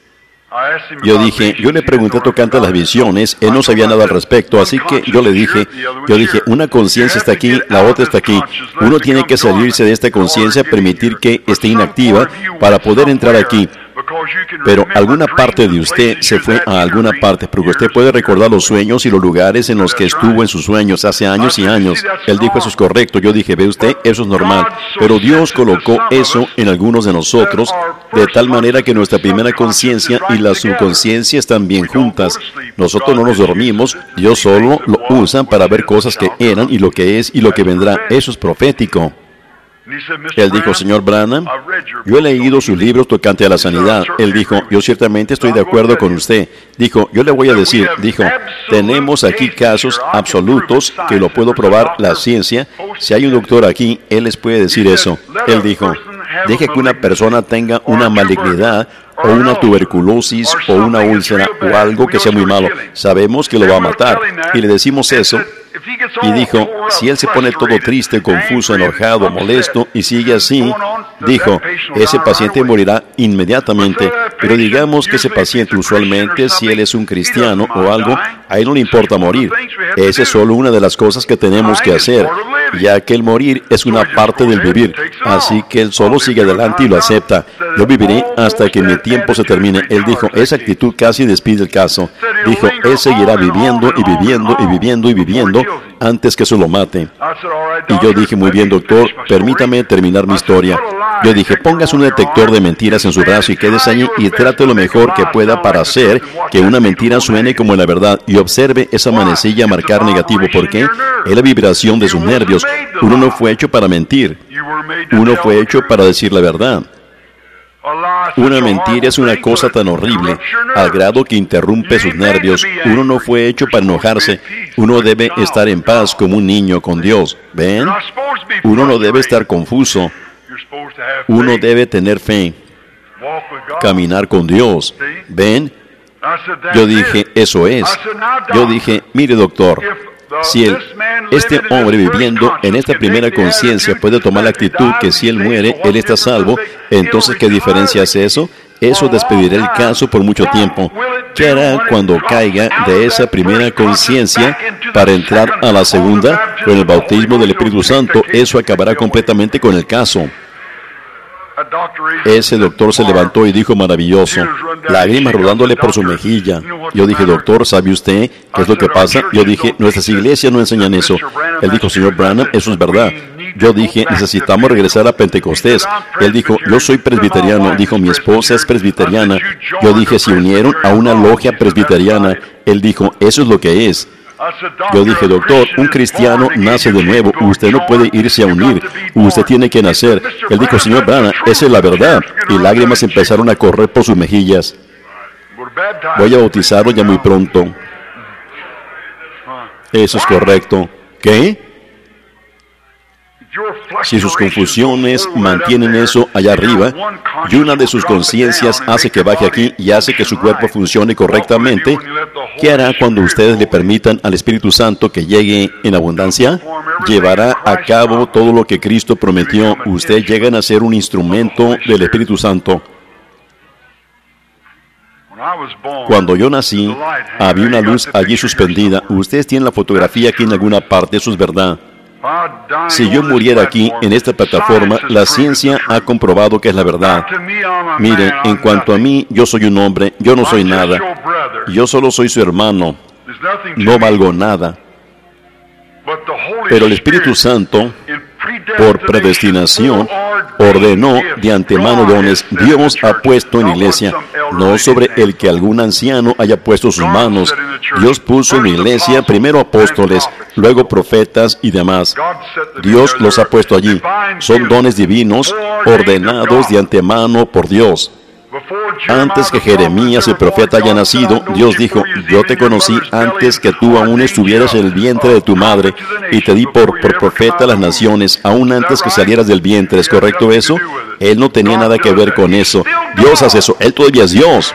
Yo dije, yo le pregunté tocante a las visiones, él no sabía nada al respecto, así que yo dije, una conciencia está aquí, la otra está aquí. Uno tiene que salirse de esta conciencia, permitir que esté inactiva para poder entrar aquí. Pero alguna parte de usted se fue a alguna parte, porque usted puede recordar los sueños y los lugares en los que estuvo en sus sueños hace años y años. Él dijo, eso es correcto. Yo dije, ve usted, eso es normal. Pero Dios colocó eso en algunos de nosotros, de tal manera que nuestra primera conciencia y la subconsciencia están bien juntas. Nosotros no nos dormimos, Dios solo lo usa para ver cosas que eran y lo que es y lo que vendrá. Eso es profético. Él dijo, señor Branham, yo he leído sus libros tocante a la sanidad. Él dijo, yo ciertamente estoy de acuerdo con usted. Dijo, yo le voy a decir, dijo, tenemos aquí casos absolutos que lo puedo probar la ciencia. Si hay un doctor aquí, él les puede decir eso. Él dijo, deje que una persona tenga una malignidad o una tuberculosis o una úlcera o algo que sea muy malo. Sabemos que lo va a matar. Y le decimos eso. Y dijo, si él se pone todo triste, confuso, enojado, molesto y sigue así, dijo, ese paciente morirá inmediatamente. Pero digamos que ese paciente usualmente, si él es un cristiano o algo, a él no le importa morir. Esa es solo una de las cosas que tenemos que hacer, ya que el morir es una parte del vivir. Así que él solo sigue adelante y lo acepta. Yo viviré hasta que mi tiempo se termine. Él dijo, esa actitud casi despide el caso. Dijo, él seguirá viviendo y viviendo y viviendo y viviendo antes que eso lo mate. Y yo dije, muy bien, doctor, permítame terminar mi historia. Yo dije, póngase un detector de mentiras en su brazo y quédese allí y trate lo mejor que pueda para hacer que una mentira suene como la verdad y observe esa manecilla marcar negativo. ¿Por qué? Es la vibración de sus nervios. Uno no fue hecho para mentir. Uno fue hecho para decir la verdad. Una mentira es una cosa tan horrible, al grado que interrumpe sus nervios. Uno no fue hecho para enojarse. Uno debe estar en paz como un niño con Dios. ¿Ven? Uno no debe estar confuso. Uno debe tener fe. Caminar con Dios. ¿Ven? Yo dije, eso es. Yo dije, mire, doctor, si este hombre viviendo en esta primera conciencia puede tomar la actitud que si él muere, él está salvo, entonces ¿qué diferencia hace eso? Eso despedirá el caso por mucho tiempo. ¿Qué hará cuando caiga de esa primera conciencia para entrar a la segunda? Con el bautismo del Espíritu Santo, eso acabará completamente con el caso. Ese doctor se levantó y dijo, maravilloso, lágrimas rodándole por su mejilla. Yo dije, doctor, ¿sabe usted qué es lo que pasa? Yo dije, nuestras iglesias no enseñan eso. Él dijo, señor Branham, eso es verdad. Yo dije, necesitamos regresar a Pentecostés. Él dijo, yo soy presbiteriano. Dijo, mi esposa es presbiteriana. Yo dije, se unieron a una logia presbiteriana. Él dijo, eso es lo que es. Yo dije, doctor, un cristiano nace de nuevo. Usted no puede irse a unir. Usted tiene que nacer. Él dijo, señor Branham, esa es la verdad. Y lágrimas empezaron a correr por sus mejillas. Voy a bautizarlo ya muy pronto. Eso es correcto. ¿Qué? Si sus confusiones mantienen eso allá arriba, y una de sus conciencias hace que baje aquí y hace que su cuerpo funcione correctamente, ¿qué hará cuando ustedes le permitan al Espíritu Santo que llegue en abundancia? Llevará a cabo todo lo que Cristo prometió. Ustedes llegan a ser un instrumento del Espíritu Santo. Cuando yo nací, había una luz allí suspendida. Ustedes tienen la fotografía aquí en alguna parte, eso es verdad. Si yo muriera aquí, en esta plataforma, la ciencia ha comprobado que es la verdad. Miren, en cuanto a mí, yo soy un hombre, yo no soy nada. Yo solo soy su hermano. No valgo nada. Pero el Espíritu Santo, por predestinación, ordenó de antemano dones. Dios ha puesto en la iglesia, no sobre el que algún anciano haya puesto sus manos. Dios puso en la iglesia primero apóstoles, luego profetas y demás. Dios los ha puesto allí. Son dones divinos ordenados de antemano por Dios. Antes que Jeremías el profeta haya nacido, Dios dijo: yo te conocí antes que tú aún estuvieras en el vientre de tu madre y te di por profeta a las naciones, aún antes que salieras del vientre. ¿Es correcto eso? Él no tenía nada que ver con eso. Dios hace eso. Él todavía es Dios.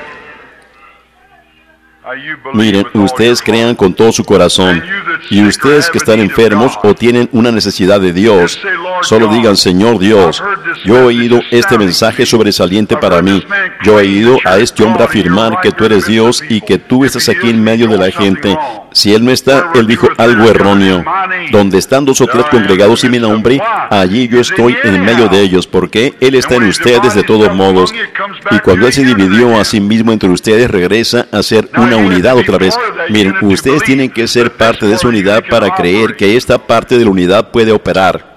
Miren, ustedes crean con todo su corazón, y ustedes que están enfermos o tienen una necesidad de Dios, solo digan: Señor Dios, yo he oído este mensaje sobresaliente para mí. Yo he oído a este hombre afirmar que tú eres Dios y que tú estás aquí en medio de la gente. Si Él no está, Él dijo algo erróneo. Donde están 2 o 3 congregados en mi nombre, allí yo estoy en medio de ellos, porque Él está en ustedes de todos modos. Y cuando Él se dividió a sí mismo entre ustedes, regresa a ser una unidad otra vez. Miren, ustedes tienen que ser parte de esa unidad para creer que esta parte de la unidad puede operar.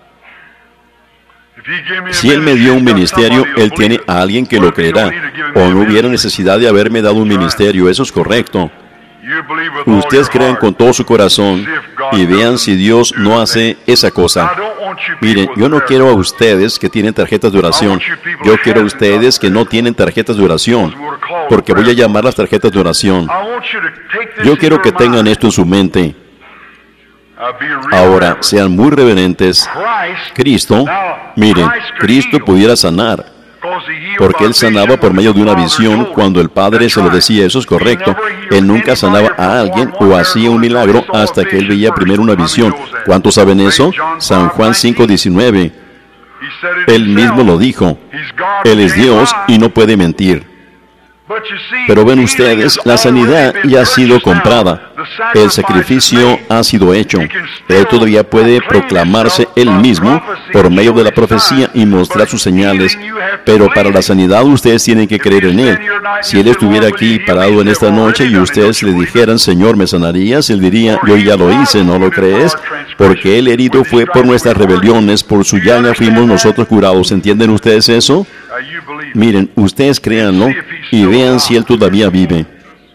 Si Él me dio un ministerio, Él tiene a alguien que lo creerá. O no hubiera necesidad de haberme dado un ministerio, eso es correcto. Ustedes crean con todo su corazón y vean si Dios no hace esa cosa. Miren, yo no quiero a ustedes que tienen tarjetas de oración. Yo quiero a ustedes que no tienen tarjetas de oración, porque voy a llamar las tarjetas de oración. Yo quiero que tengan esto en su mente. Ahora, sean muy reverentes. Cristo, miren, Cristo pudiera sanar, porque Él sanaba por medio de una visión cuando el Padre se lo decía. Eso es correcto. Él nunca sanaba a alguien o hacía un milagro hasta que Él veía primero una visión. ¿Cuántos saben eso? San Juan 5:19. Él mismo lo dijo. Él es Dios y no puede mentir. Pero ven ustedes, la sanidad ya ha sido comprada. El sacrificio ha sido hecho. Él todavía puede proclamarse Él mismo por medio de la profecía y mostrar sus señales. Pero para la sanidad ustedes tienen que creer en Él. Si Él estuviera aquí parado en esta noche y ustedes le dijeran: Señor, ¿me sanarías? Él diría: yo ya lo hice, ¿no lo crees? Porque Él herido fue por nuestras rebeliones, por su llaga fuimos nosotros curados. ¿Entienden ustedes eso? Miren, ustedes créanlo y vean si Él todavía vive.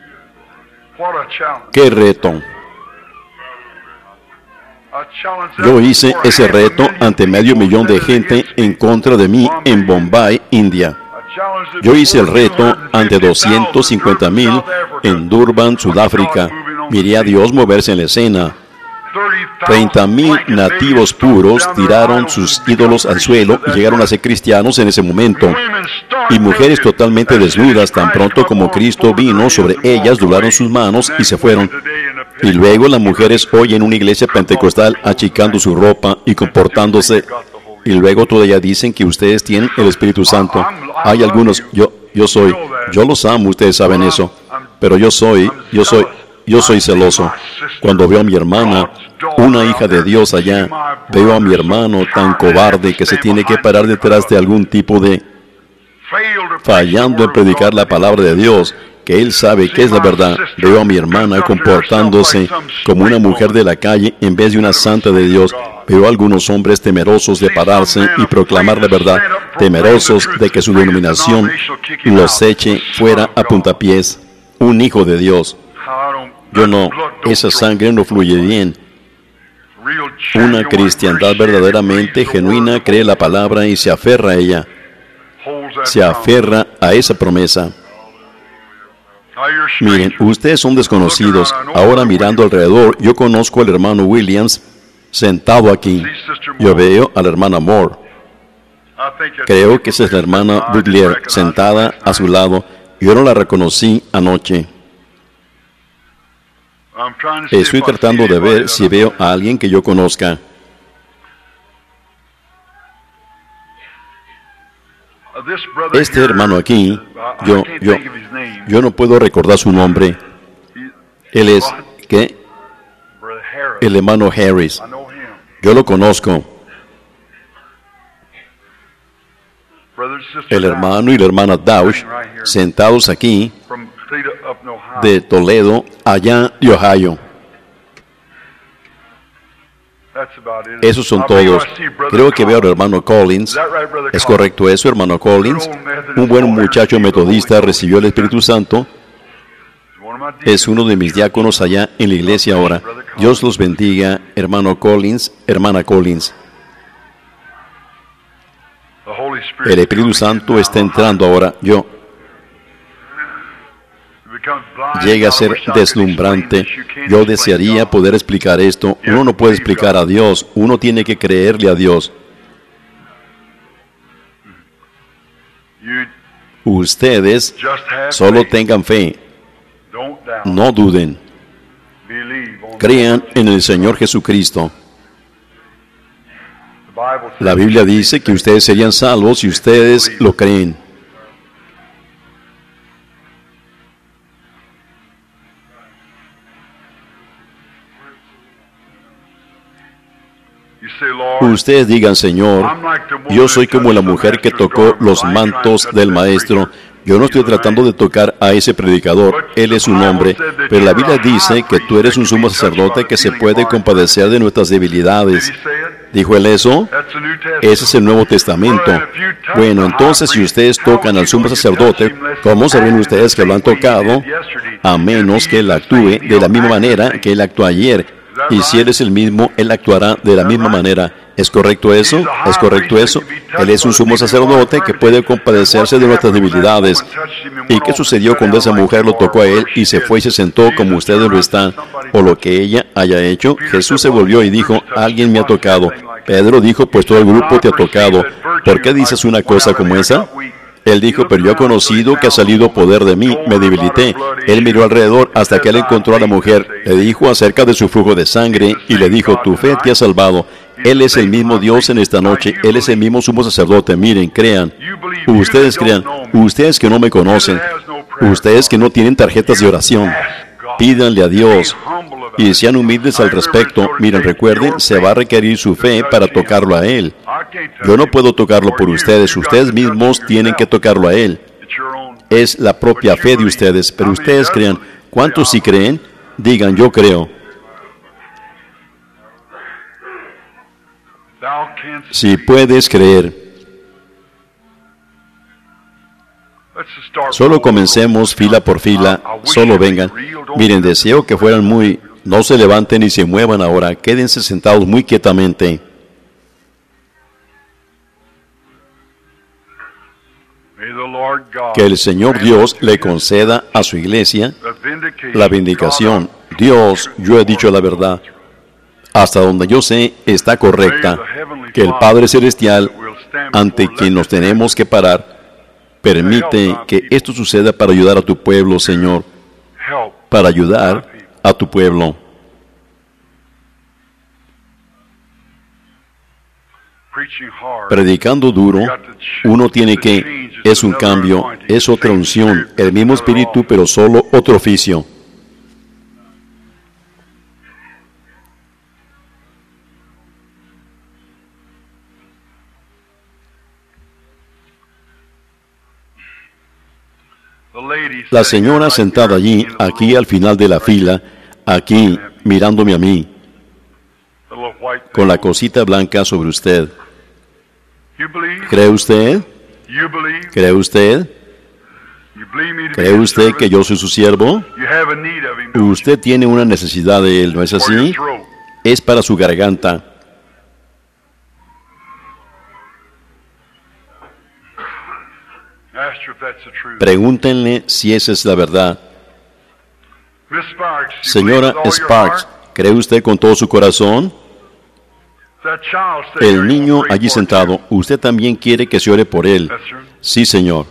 ¡Qué reto! Yo hice ese reto ante 500,000 de gente en contra de mí en Bombay, India. Yo hice el reto ante 250,000 en Durban, Sudáfrica. Miré a Dios moverse en la escena. 30,000 nativos puros tiraron sus ídolos al suelo y llegaron a ser cristianos en ese momento. Y mujeres totalmente desnudas, tan pronto como Cristo vino sobre ellas, doblaron sus manos y se fueron. Y luego las mujeres hoy en una iglesia pentecostal achicando su ropa y comportándose. Y luego todavía dicen que ustedes tienen el Espíritu Santo. Hay algunos, yo los amo, ustedes saben eso. Pero yo soy celoso. Cuando veo a mi hermana, una hija de Dios allá, veo a mi hermano tan cobarde que se tiene que parar detrás de algún tipo de fallando en predicar la palabra de Dios, que él sabe que es la verdad. Veo a mi hermana comportándose como una mujer de la calle en vez de una santa de Dios. Veo a algunos hombres temerosos de pararse y proclamar la verdad, temerosos de que su denominación los eche fuera a puntapiés. Un hijo de Dios. Yo no, esa sangre no fluye bien. Una cristiandad verdaderamente genuina cree la palabra y se aferra a ella. Se aferra a esa promesa. Miren, ustedes son desconocidos. Ahora mirando alrededor, yo conozco al hermano Williams. sentado aquí. Yo veo a la hermana Moore. Creo que esa es la hermana Butler sentada a su lado. Yo no la reconocí anoche. Estoy tratando de ver si veo a alguien que yo conozca. Este hermano aquí, yo no puedo recordar su nombre. Él es, ¿qué? El hermano Harris. Yo lo conozco. El hermano y la hermana Dausch, sentados aquí, de Toledo, allá de Ohio. Esos son todos. Creo que veo al hermano Collins. ¿Es correcto eso, hermano Collins? Un buen muchacho metodista recibió el Espíritu Santo. Es uno de mis diáconos allá en la iglesia ahora. Dios los bendiga, hermano Collins, hermana Collins. El Espíritu Santo está entrando ahora. Llega a ser deslumbrante. Yo desearía poder explicar esto. Uno no puede explicar a Dios. Uno tiene que creerle a Dios. Ustedes solo tengan fe. No duden. Crean en el Señor Jesucristo. La Biblia dice que ustedes serían salvos si ustedes lo creen. Ustedes digan, Señor, yo soy como la mujer que tocó los mantos del Maestro. Yo no estoy tratando de tocar a ese predicador, él es un hombre, pero la Biblia dice que tú eres un sumo sacerdote que se puede compadecer de nuestras debilidades. ¿Dijo él eso? Ese es el Nuevo Testamento. Bueno, entonces si ustedes tocan al sumo sacerdote, ¿cómo saben ustedes que lo han tocado? A menos que él actúe de la misma manera que él actuó ayer. Y si Él es el mismo, Él actuará de la misma manera. ¿Es correcto eso? ¿Es correcto eso? Él es un sumo sacerdote que puede compadecerse de nuestras debilidades. ¿Y qué sucedió cuando esa mujer lo tocó a Él y se fue y se sentó como ustedes lo están? O lo que ella haya hecho. Jesús se volvió y dijo, alguien me ha tocado. Pedro dijo, pues todo el grupo te ha tocado. ¿Por qué dices una cosa como esa? Él dijo, pero yo he conocido que ha salido poder de mí, me debilité. Él miró alrededor hasta que él encontró a la mujer. Le dijo acerca de su flujo de sangre y le dijo, tu fe te ha salvado. Él es el mismo Dios en esta noche. Él es el mismo sumo sacerdote. Miren, crean. Ustedes crean. Ustedes que no me conocen. Ustedes que no tienen tarjetas de oración. Pídanle a Dios. Y sean humildes al respecto. Miren, recuerden, se va a requerir su fe para tocarlo a Él. Yo no puedo tocarlo por ustedes. Ustedes mismos tienen que tocarlo a Él. Es la propia fe de ustedes. Pero ustedes crean. ¿Cuántos sí creen? Digan, yo creo. Si puedes creer. Solo comencemos fila por fila. Solo vengan. Miren, deseo que fueran muy... No se levanten ni se muevan ahora. Quédense sentados muy quietamente. Que el Señor Dios le conceda a su iglesia la vindicación. Dios, yo he dicho la verdad. Hasta donde yo sé, está correcta. Que el Padre Celestial, ante quien nos tenemos que parar, permite que esto suceda para ayudar a tu pueblo, Señor. Para ayudar a tu pueblo. Predicando duro, uno tiene que, es un cambio, es otra unción, el mismo espíritu, pero solo otro oficio. La señora sentada allí, aquí al final de la fila, aquí, mirándome a mí, con la cosita blanca sobre usted. ¿Cree usted? ¿Cree usted? ¿Cree usted que yo soy su siervo? Usted tiene una necesidad de él, ¿no es así? Es para su garganta. Pregúntenle si esa es la verdad. Señora Sparks, ¿cree usted con todo su corazón? El niño allí sentado, usted también quiere que se ore por él. Sí, señor.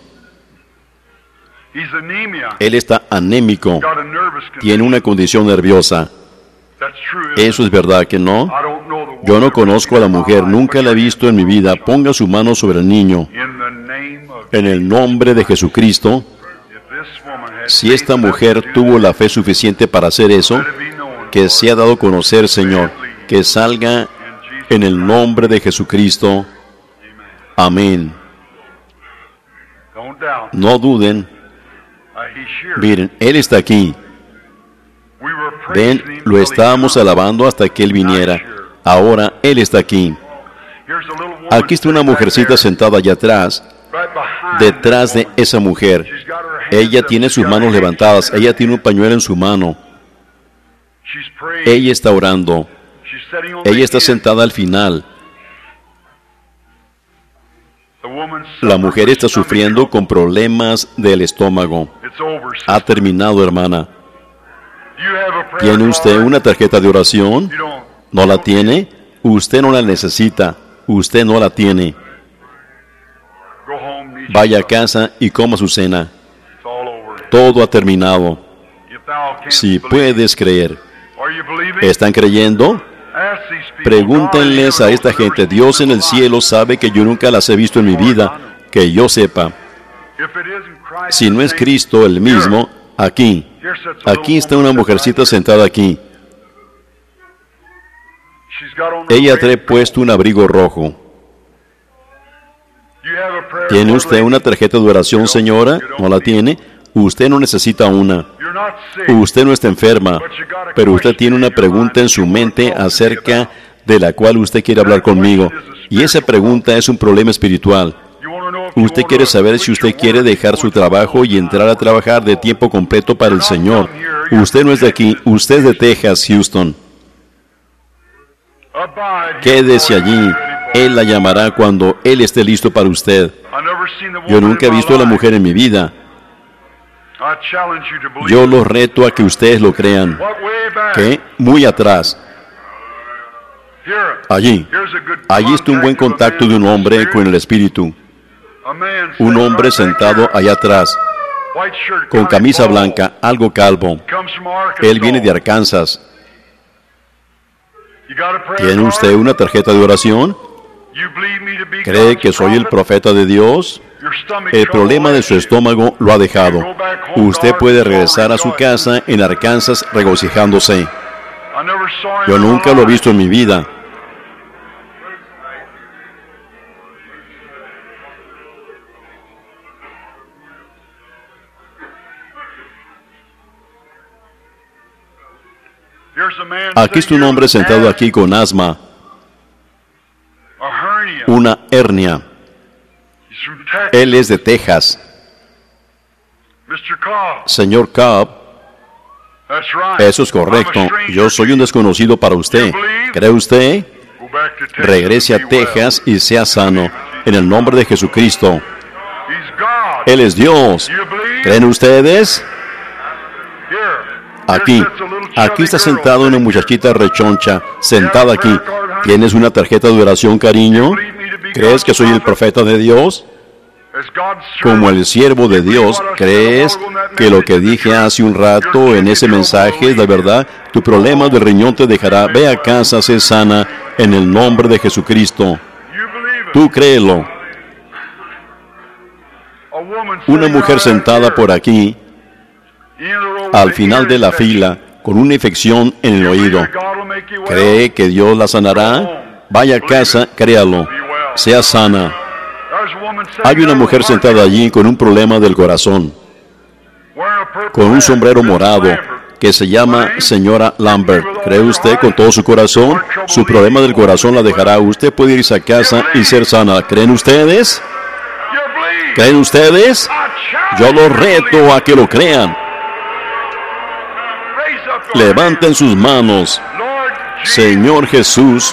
Él está anémico, tiene una condición nerviosa. Eso es verdad que no. Yo no conozco a la mujer, nunca la he visto en mi vida. Ponga su mano sobre el niño. En el nombre de Jesucristo, si esta mujer tuvo la fe suficiente para hacer eso, que se ha dado a conocer, Señor, que salga en el nombre de Jesucristo. Amén. No duden. Miren, Él está aquí. Ven, lo estábamos alabando hasta que Él viniera. Ahora Él está aquí. Aquí está una mujercita sentada allá atrás, detrás de esa mujer. Ella tiene sus manos levantadas, ella tiene un pañuelo en su mano. Ella está orando. Ella está sentada al final. La mujer está sufriendo con problemas del estómago. Ha terminado, hermana. ¿Tiene usted una tarjeta de oración? ¿No la tiene? Usted no la necesita. Usted no la tiene. Vaya a casa y coma su cena. Todo ha terminado. Si puedes creer. ¿Están creyendo? Pregúntenles a esta gente. Dios en el cielo sabe que yo nunca las he visto en mi vida, que yo sepa. Si no es Cristo el mismo, aquí está una mujercita sentada aquí. Ella trae puesto un abrigo rojo. ¿Tiene usted una tarjeta de oración, señora? ¿No la tiene? Usted no necesita una. Usted no está enferma, pero usted tiene una pregunta en su mente acerca de la cual usted quiere hablar conmigo. Y esa pregunta es un problema espiritual. Usted quiere saber si usted quiere dejar su trabajo y entrar a trabajar de tiempo completo para el Señor. Usted no es de aquí, usted es de Texas, Houston. Quédese allí. Él la llamará cuando Él esté listo para usted. Yo nunca he visto a la mujer en mi vida. Yo los reto a que ustedes lo crean. ¿Qué? Muy atrás. Allí está un buen contacto de un hombre con el Espíritu. Un hombre sentado allá atrás, con camisa blanca, algo calvo. Él viene de Arkansas. ¿Tiene usted una tarjeta de oración? ¿Cree que soy el profeta de Dios? El problema de su estómago lo ha dejado. Usted puede regresar a su casa en Arkansas regocijándose. Yo nunca lo he visto en mi vida. Aquí está un hombre sentado aquí con asma, una hernia. Él es de Texas. Señor Cobb, eso es correcto. Yo soy un desconocido para usted. ¿Cree usted? Regrese a Texas y sea sano en el nombre de Jesucristo. Él es Dios. ¿Creen ustedes? Aquí está sentada una muchachita rechoncha, sentada aquí. ¿Tienes una tarjeta de oración, cariño? ¿Crees que soy el profeta de Dios? Como el siervo de Dios, ¿crees que lo que dije hace un rato en ese mensaje es la verdad? Tu problema del riñón te dejará. Ve a casa, sé sana, en el nombre de Jesucristo. Tú créelo. Una mujer sentada por aquí, al final de la fila, con una infección en el oído. ¿Cree que Dios la sanará? Vaya a casa, créalo. Sea sana. Hay una mujer sentada allí con un problema del corazón, con un sombrero morado, que se llama señora Lambert. ¿Cree usted con todo su corazón? Su problema del corazón la dejará. Usted puede irse a casa y ser sana. ¿Creen ustedes? ¿Creen ustedes? Yo los reto a que lo crean. Levanten sus manos. Señor Jesús,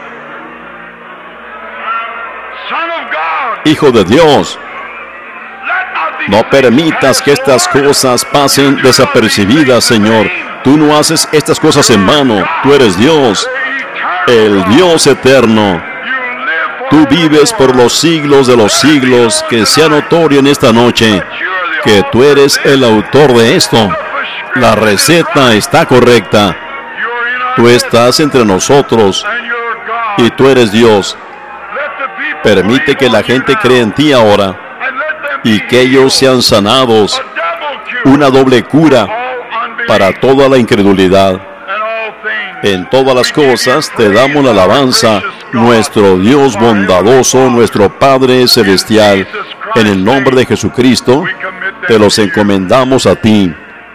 Hijo de Dios, no permitas que estas cosas pasen desapercibidas, Señor. Tú no haces estas cosas en vano. Tú eres Dios. el Dios eterno. Tú vives por los siglos de los siglos. Que sea notorio en esta noche que tú eres el autor de esto. La receta está correcta. Tú estás entre nosotros y tú eres Dios. Permite que la gente crea en ti ahora y que ellos sean sanados. Una doble cura para toda la incredulidad. En todas las cosas te damos la alabanza, nuestro Dios bondadoso, nuestro Padre celestial. En el nombre de Jesucristo, te los encomendamos a ti.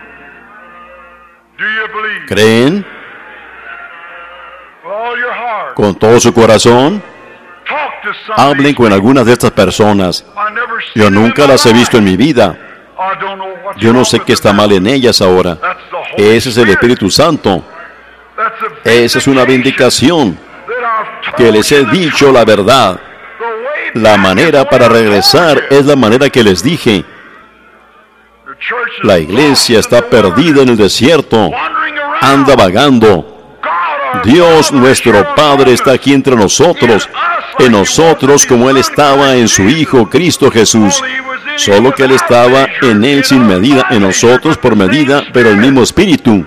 ¿Creen? Con todo su corazón. Hablen con algunas de estas personas. Yo nunca las he visto en mi vida. Yo no sé qué está mal en ellas ahora. Ese es el Espíritu Santo. Esa es una vindicación. Que les he dicho la verdad. La manera para regresar es la manera que les dije. La iglesia está perdida en el desierto. Anda vagando. Dios nuestro Padre está aquí entre nosotros. En nosotros como Él estaba en su Hijo Cristo Jesús. Solo que Él estaba en Él sin medida, en nosotros por medida, pero el mismo Espíritu.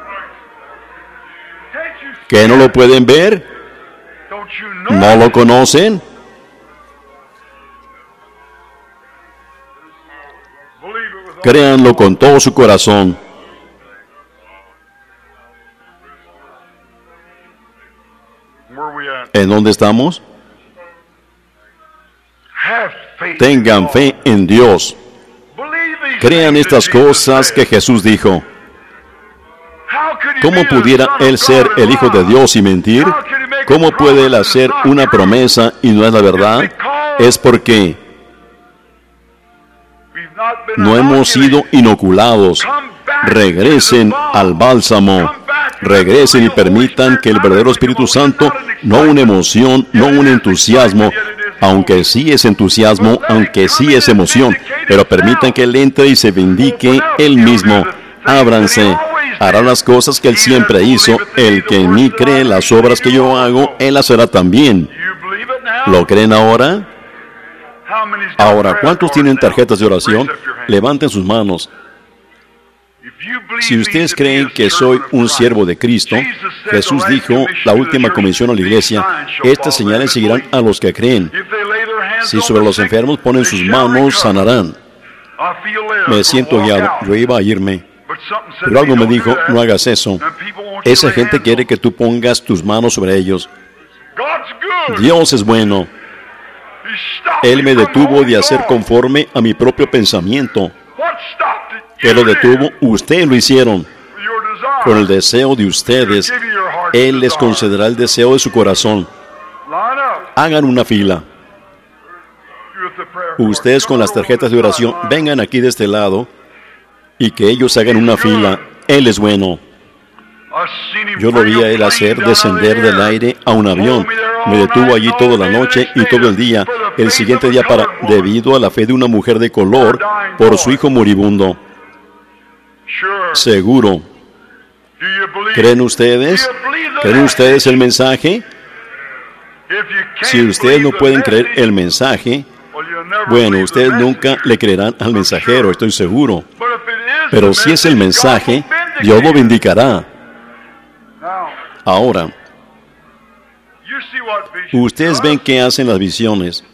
¿Que no lo pueden ver? ¿No lo conocen? Créanlo con todo su corazón. ¿En dónde estamos? Tengan fe en Dios. Crean estas cosas que Jesús dijo. ¿Cómo pudiera Él ser el Hijo de Dios y mentir? ¿Cómo puede Él hacer una promesa y no es la verdad? Es porque no hemos sido inoculados. Regresen al bálsamo. Regresen y permitan que el verdadero Espíritu Santo, no una emoción, no un entusiasmo, aunque sí es entusiasmo, aunque sí es emoción, pero permitan que Él entre y se vindique Él mismo. Ábranse. Hará las cosas que Él siempre hizo. El que en mí cree las obras que yo hago, Él las hará también. ¿Lo creen ahora? Ahora, ¿cuántos tienen tarjetas de oración? Levanten sus manos. Si ustedes creen que soy un siervo de Cristo, Jesús dijo, la última comisión a la iglesia, estas señales seguirán a los que creen. Si sobre los enfermos ponen sus manos, sanarán. Me siento guiado. Yo iba a irme. Pero algo me dijo, no hagas eso. Esa gente quiere que tú pongas tus manos sobre ellos. Dios es bueno. Él me detuvo de hacer conforme a mi propio pensamiento. ¿Qué lo detuvo? Ustedes lo hicieron. Con el deseo de ustedes, Él les concederá el deseo de su corazón. Hagan una fila. Ustedes con las tarjetas de oración, vengan aquí de este lado y que ellos hagan una fila. Él es bueno. Yo lo vi a Él hacer descender del aire a un avión. Me detuvo allí toda la noche y todo el día. El siguiente día debido a la fe de una mujer de color por su hijo moribundo. Seguro. ¿Creen ustedes? ¿Creen ustedes el mensaje? Si ustedes no pueden creer el mensaje, bueno, ustedes nunca le creerán al mensajero, estoy seguro. Pero si es el mensaje, Dios lo vindicará. Ahora, ustedes ven qué hacen las visiones.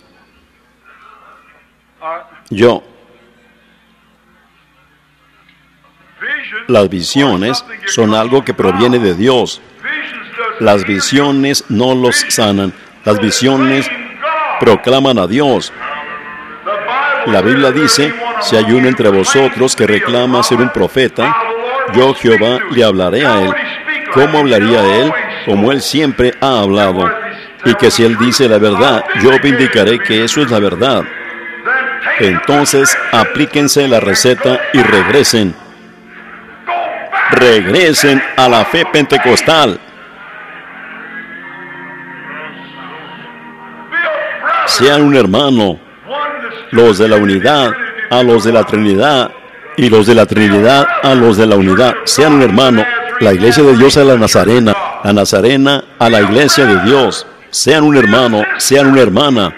Las visiones son algo que proviene de Dios. Las visiones no los sanan. Las visiones proclaman a Dios. La Biblia dice, si hay uno entre vosotros que reclama ser un profeta, yo Jehová le hablaré a él. ¿Cómo hablaría a él? Como él siempre ha hablado. Y que si él dice la verdad, yo vindicaré que eso es la verdad. Entonces, aplíquense la receta y regresen. Regresen a la fe pentecostal. Sean un hermano. Los de la unidad a los de la Trinidad y los de la Trinidad a los de la unidad. Sean un hermano. La iglesia de Dios es la Nazarena. la Nazarena a la iglesia de Dios. Sean un hermano, sean una hermana.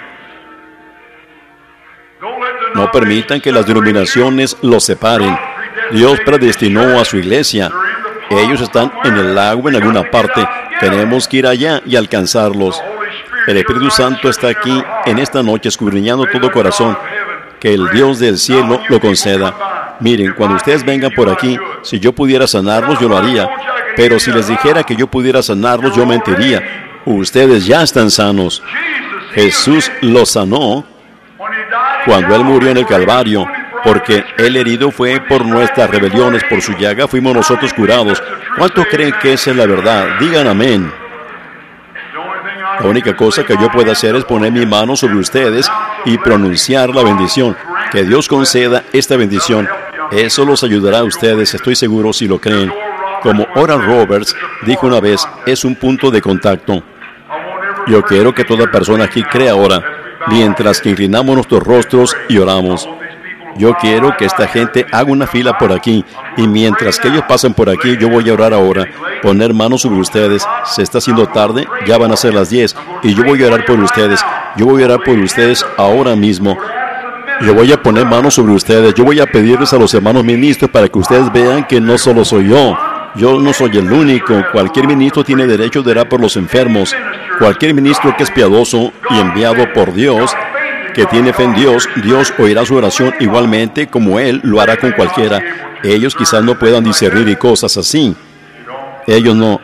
No permitan que las denominaciones los separen. Dios predestinó a su iglesia. Ellos están en el lago en alguna parte. Tenemos que ir allá y alcanzarlos. El Espíritu Santo está aquí en esta noche escudriñando todo corazón. Que el Dios del cielo lo conceda. Miren, cuando ustedes vengan por aquí, si yo pudiera sanarlos, yo lo haría. Pero si les dijera que yo pudiera sanarlos, yo mentiría. Ustedes ya están sanos. Jesús los sanó cuando Él murió en el Calvario, porque el herido fue por nuestras rebeliones, por su llaga fuimos nosotros curados. ¿Cuántos creen que esa es la verdad? Digan amén. La única cosa que yo puedo hacer es poner mi mano sobre ustedes y pronunciar la bendición. Que Dios conceda esta bendición. Eso los ayudará a ustedes, estoy seguro, si lo creen. Como Oral Roberts dijo una vez, es un punto de contacto. Yo quiero que toda persona aquí crea ahora, mientras que inclinamos nuestros rostros y oramos. Yo quiero que esta gente haga una fila por aquí, y mientras que ellos pasen por aquí, yo voy a orar ahora, poner manos sobre ustedes. Se está haciendo tarde, ya van a ser las 10, y yo voy a orar por ustedes. Yo voy a orar por ustedes ahora mismo. Yo voy a poner manos sobre ustedes. Yo voy a pedirles a los hermanos ministros para que ustedes vean que no solo soy yo. Yo no soy el único. Cualquier ministro tiene derecho de orar por los enfermos. Cualquier ministro que es piadoso y enviado por Dios, que tiene fe en Dios, Dios oirá su oración igualmente como Él lo hará con cualquiera. Ellos quizás no puedan discernir y cosas así. Ellos no.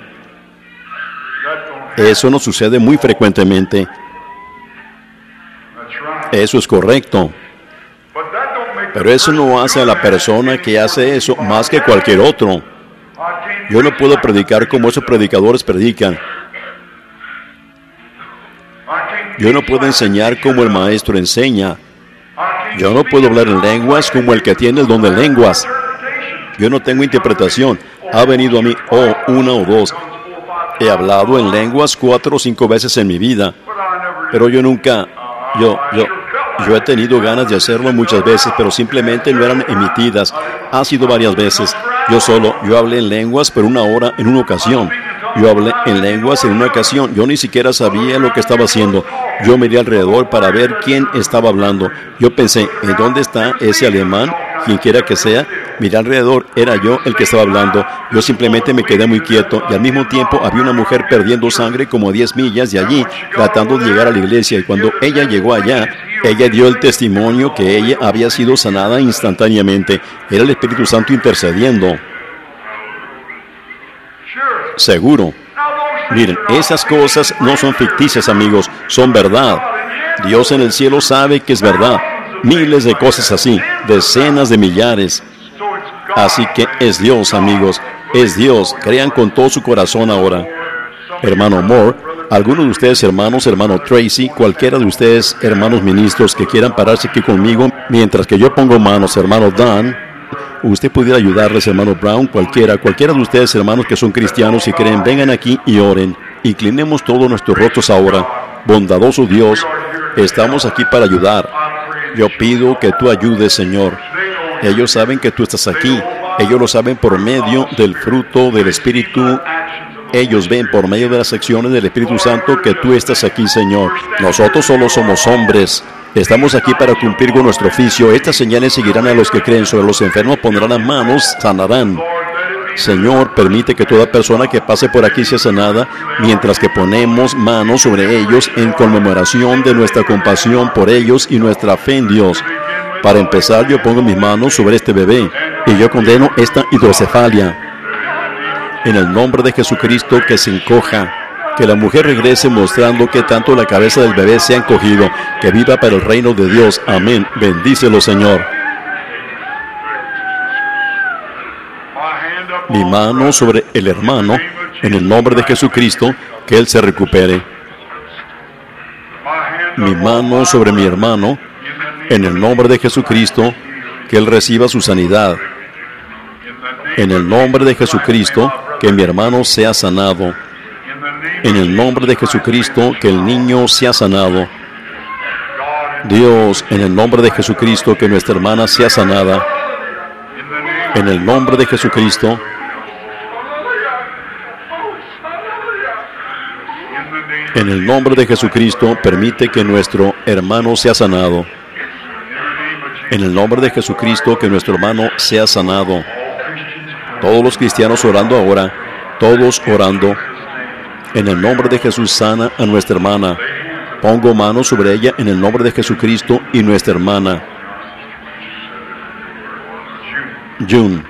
Eso no sucede muy frecuentemente. Eso es correcto. Pero eso no hace a la persona que hace eso más que cualquier otro. Yo no puedo predicar como esos predicadores predican. Yo no puedo enseñar como el maestro enseña. Yo no puedo hablar en lenguas como el que tiene el don de lenguas. Yo no tengo interpretación. Ha venido a mí, una o dos. He hablado en lenguas 4 o 5 veces en mi vida. Pero yo nunca... Yo he tenido ganas de hacerlo muchas veces, pero simplemente no eran emitidas. Ha sido varias veces. Yo hablé en lenguas por 1 hora en una ocasión. Yo hablé en lenguas en una ocasión. Yo ni siquiera sabía lo que estaba haciendo. Yo miré alrededor para ver quién estaba hablando. Yo pensé, ¿en dónde está ese alemán? Quien quiera que sea. Miré alrededor, era yo el que estaba hablando. Yo simplemente me quedé muy quieto y al mismo tiempo había una mujer perdiendo sangre como a 10 millas de allí, tratando de llegar a la iglesia. Y cuando ella llegó allá, ella dio el testimonio que ella había sido sanada instantáneamente. Era el Espíritu Santo intercediendo. Seguro. Miren, esas cosas no son ficticias, amigos, son verdad. Dios en el cielo sabe que es verdad. Miles de cosas así, decenas de millares. Así que es Dios, amigos, es Dios. Crean con todo su corazón ahora. Hermano Moore, algunos de ustedes, hermanos, hermano Tracy, cualquiera de ustedes, hermanos ministros, que quieran pararse aquí conmigo, mientras que yo pongo manos, hermano Dan, usted pudiera ayudarles, hermano Brown, cualquiera de ustedes, hermanos que son cristianos y creen, vengan aquí y oren. Inclinemos todos nuestros rostros ahora. Bondadoso Dios, estamos aquí para ayudar. Yo pido que tú ayudes, Señor. Ellos saben que tú estás aquí. Ellos lo saben por medio del fruto del Espíritu. Ellos ven por medio de las acciones del Espíritu Santo que tú estás aquí, Señor. Nosotros solo somos hombres. Estamos aquí para cumplir con nuestro oficio. Estas señales seguirán a los que creen. Sobre los enfermos pondrán las manos, sanarán. Señor, permite que toda persona que pase por aquí sea sanada, mientras que ponemos manos sobre ellos en conmemoración de nuestra compasión por ellos y nuestra fe en Dios. Para empezar, yo pongo mis manos sobre este bebé y yo condeno esta hidrocefalia. En el nombre de Jesucristo, que se encoja, que la mujer regrese mostrando que tanto la cabeza del bebé se ha encogido, que viva para el reino de Dios. Amén. Bendícelo, Señor. Mi mano sobre el hermano, en el nombre de Jesucristo, que él se recupere. Mi mano sobre mi hermano, en el nombre de Jesucristo, que él reciba su sanidad. En el nombre de Jesucristo, que mi hermano sea sanado. En el nombre de Jesucristo, que el niño sea sanado. Dios, en el nombre de Jesucristo, que nuestra hermana sea sanada. En el nombre de Jesucristo. En el nombre de Jesucristo, permite que nuestro hermano sea sanado. En el nombre de Jesucristo, que nuestro hermano sea sanado. Todos los cristianos orando ahora, todos orando. En el nombre de Jesús, sana a nuestra hermana. Pongo manos sobre ella en el nombre de Jesucristo y nuestra hermana. June.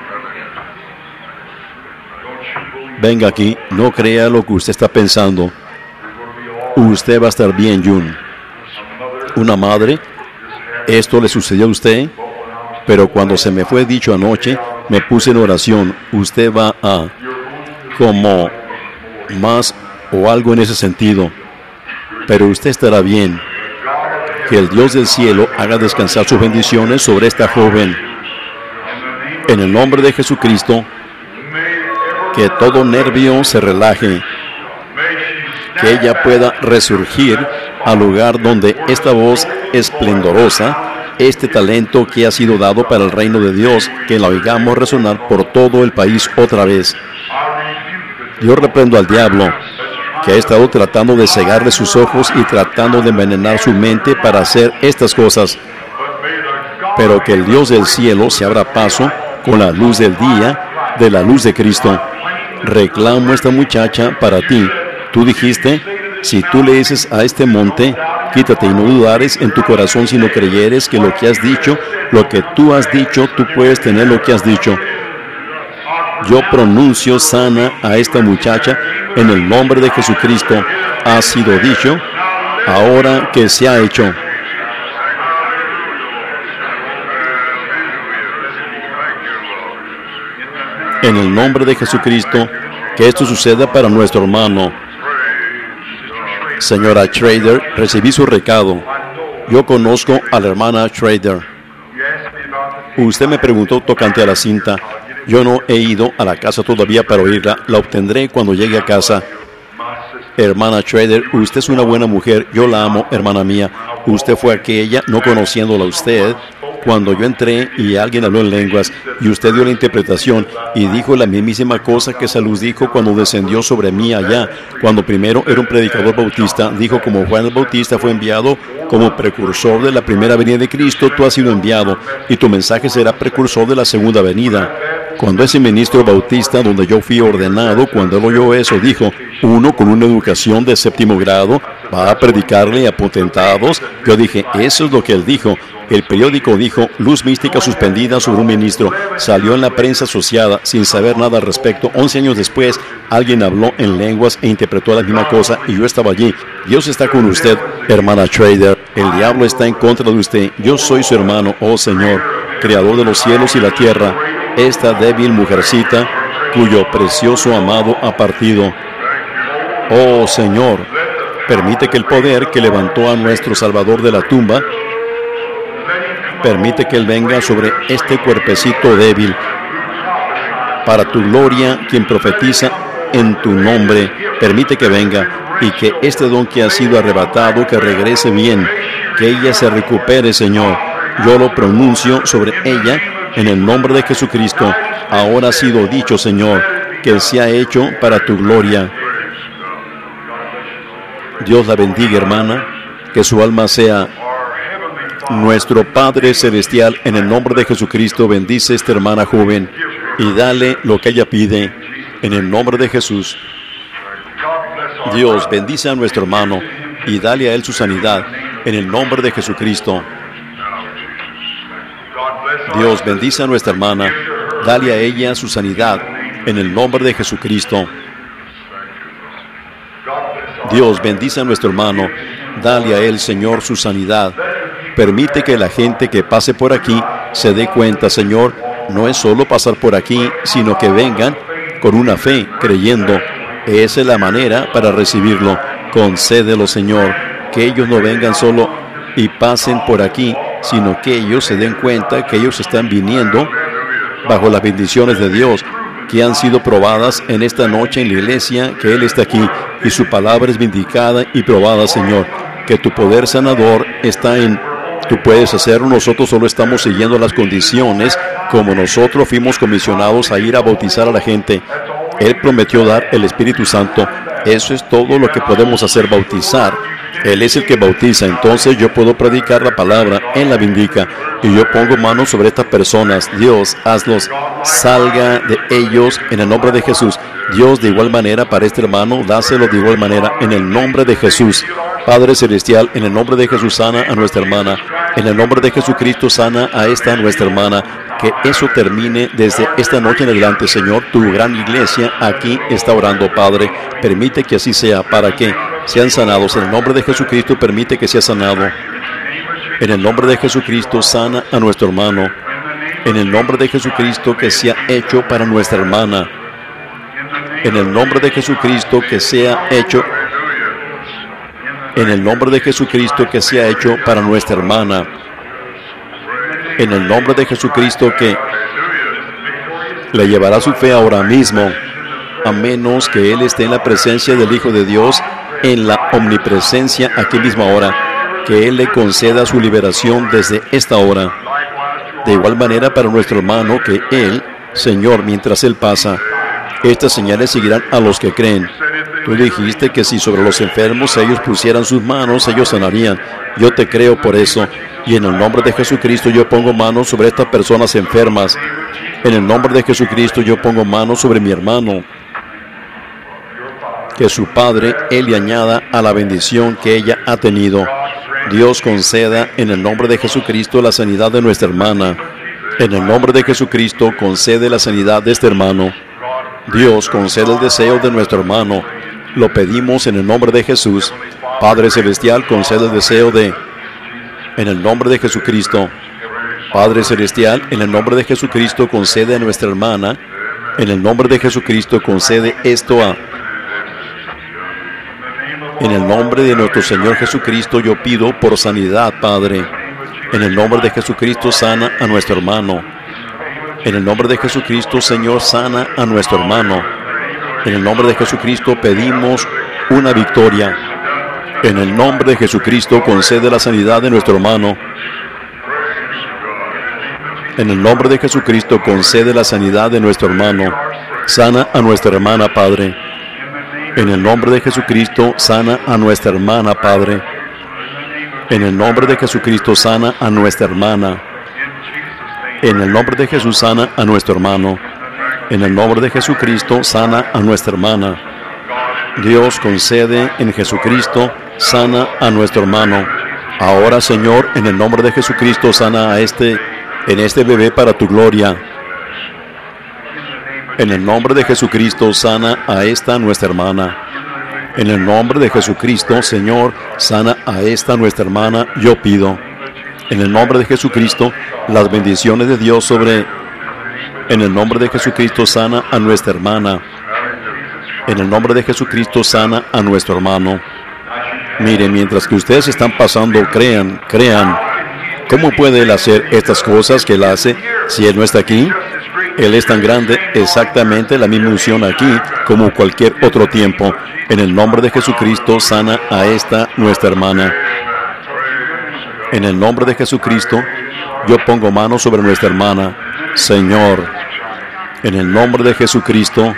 Venga aquí, no crea lo que usted está pensando. Usted va a estar bien, June. Una madre, esto le sucedió a usted, pero cuando se me fue dicho anoche, me puse en oración. Usted va a, como más o algo en ese sentido, pero usted estará bien. Que el Dios del cielo haga descansar sus bendiciones sobre esta joven. En el nombre de Jesucristo, que todo nervio se relaje, que ella pueda resurgir al lugar donde esta voz esplendorosa, este talento que ha sido dado para el reino de Dios, que la oigamos resonar por todo el país otra vez. Yo reprendo al diablo, que ha estado tratando de cegarle sus ojos y tratando de envenenar su mente para hacer estas cosas. Pero que el Dios del cielo se abra paso con la luz del día, de la luz de Cristo. Reclamo esta muchacha para ti. Tú dijiste, si tú le dices a este monte, quítate y no dudares en tu corazón si no creyeres que lo que has dicho, lo que tú has dicho, tú puedes tener lo que has dicho. Yo pronuncio sana a esta muchacha en el nombre de Jesucristo. Ha sido dicho, ahora que se ha hecho. En el nombre de Jesucristo, que esto suceda para nuestro hermano. Señora Trader, recibí su recado. Yo conozco a la hermana Trader. Usted me preguntó tocante a la cinta. Yo no he ido a la casa todavía para oírla. La obtendré cuando llegue a casa. Hermana Trader, usted es una buena mujer. Yo la amo, hermana mía. Usted fue aquella, no conociéndola a usted, cuando yo entré y alguien habló en lenguas y usted dio la interpretación y dijo la mismísima cosa que esa luz dijo cuando descendió sobre mí allá, cuando primero era un predicador bautista, dijo como Juan el Bautista fue enviado como precursor de la primera venida de Cristo, tú has sido enviado y tu mensaje será precursor de la segunda venida. Cuando ese ministro bautista donde yo fui ordenado, cuando él oyó eso, dijo, uno con una educación de 7º grado va a predicarle a potentados. Yo dije, eso es lo que él dijo. El periódico dijo, luz mística suspendida sobre un ministro. Salió en la prensa asociada sin saber nada al respecto. 11 años después, alguien habló en lenguas e interpretó la misma cosa y yo estaba allí. Dios está con usted, hermana Trader. El diablo está en contra de usted. Yo soy su hermano, oh Señor, creador de los cielos y la tierra. Esta débil mujercita, cuyo precioso amado ha partido. Oh Señor, permite que el poder que levantó a nuestro Salvador de la tumba, permite que Él venga sobre este cuerpecito débil, para tu gloria, quien profetiza en tu nombre, permite que venga, y que este don que ha sido arrebatado, que regrese bien, que ella se recupere, Señor. Yo lo pronuncio sobre ella, en el nombre de Jesucristo. Ahora ha sido dicho, Señor, que se ha hecho para tu gloria. Dios la bendiga, hermana, que su alma sea. Nuestro Padre Celestial, en el nombre de Jesucristo, bendice a esta hermana joven y dale lo que ella pide, en el nombre de Jesús. Dios, bendice a nuestro hermano y dale a él su sanidad, en el nombre de Jesucristo. Dios, bendice a nuestra hermana, dale a ella su sanidad, en el nombre de Jesucristo. Dios, bendice a nuestro hermano, dale a él, Señor, su sanidad. Permite que la gente que pase por aquí se dé cuenta, Señor, no es solo pasar por aquí, sino que vengan con una fe, creyendo. Esa es la manera para recibirlo. Concédelo, Señor, que ellos no vengan solo y pasen por aquí, sino que ellos se den cuenta que ellos están viniendo bajo las bendiciones de Dios, que han sido probadas en esta noche en la iglesia, que Él está aquí y su palabra es vindicada y probada, Señor, que tu poder sanador está en. Tú puedes hacerlo, nosotros solo estamos siguiendo las condiciones, como nosotros fuimos comisionados a ir a bautizar a la gente. Él prometió dar el Espíritu Santo. Eso es todo lo que podemos hacer, bautizar. Él es el que bautiza. Entonces yo puedo predicar la palabra, Él la vindica, y yo pongo manos sobre estas personas. Dios, hazlos, salga de ellos en el nombre de Jesús. Dios, de igual manera para este hermano, dáselo de igual manera en el nombre de Jesús. Padre Celestial, en el nombre de Jesús, sana a nuestra hermana. En el nombre de Jesucristo, sana a esta nuestra hermana. Que eso termine desde esta noche en adelante, Señor. Tu gran iglesia aquí está orando, Padre. Permite que así sea, para que sean sanados. En el nombre de Jesucristo, permite que sea sanado. En el nombre de Jesucristo, sana a nuestro hermano. En el nombre de Jesucristo, que sea hecho para nuestra hermana. En el nombre de Jesucristo, que sea hecho. En el nombre de Jesucristo, que sea hecho para nuestra hermana. En el nombre de Jesucristo, que le llevará su fe ahora mismo, a menos que Él esté en la presencia del Hijo de Dios, en la omnipresencia aquí mismo ahora, que Él le conceda su liberación desde esta hora. De igual manera para nuestro hermano, que Él, Señor, mientras Él pasa, estas señales seguirán a los que creen. Tú dijiste que si sobre los enfermos ellos pusieran sus manos, ellos sanarían. Yo te creo por eso. Y en el nombre de Jesucristo yo pongo manos sobre estas personas enfermas. En el nombre de Jesucristo yo pongo manos sobre mi hermano. Que su padre, Él le añada a la bendición que ella ha tenido. Dios conceda en el nombre de Jesucristo la sanidad de nuestra hermana. En el nombre de Jesucristo concede la sanidad de este hermano. Dios concede el deseo de nuestro hermano. Lo pedimos en el nombre de Jesús. Padre Celestial, concede el deseo de... En el nombre de Jesucristo. Padre Celestial, en el nombre de Jesucristo, concede a nuestra hermana. En el nombre de Jesucristo, concede esto a... En el nombre de nuestro Señor Jesucristo, yo pido por sanidad, Padre. En el nombre de Jesucristo, sana a nuestro hermano. En el nombre de Jesucristo, Señor, sana a nuestro hermano. En el nombre de Jesucristo pedimos una victoria. En el nombre de Jesucristo concede la sanidad de nuestro hermano. En el nombre de Jesucristo concede la sanidad de nuestro hermano. Sana a nuestra hermana, Padre. En el nombre de Jesucristo, sana a nuestra hermana, Padre. En el nombre de Jesucristo, sana a nuestra hermana. En el nombre de Jesús, sana a nuestro hermano. En el nombre de Jesucristo, sana a nuestra hermana. Dios, concede en Jesucristo, sana a nuestro hermano. Ahora, Señor, en el nombre de Jesucristo, sana a este bebé para tu gloria. En el nombre de Jesucristo, sana a esta nuestra hermana. En el nombre de Jesucristo, Señor, sana a esta nuestra hermana, yo pido. En el nombre de Jesucristo, las bendiciones de Dios sobre... En el nombre de Jesucristo, sana a nuestra hermana. En el nombre de Jesucristo, sana a nuestro hermano. Miren, mientras que ustedes están pasando, crean. ¿Cómo puede Él hacer estas cosas que Él hace si Él no está aquí? Él es tan grande, exactamente la misma unción aquí como cualquier otro tiempo. En el nombre de Jesucristo, sana a esta nuestra hermana. En el nombre de Jesucristo, yo pongo manos sobre nuestra hermana. Señor, en el nombre de Jesucristo,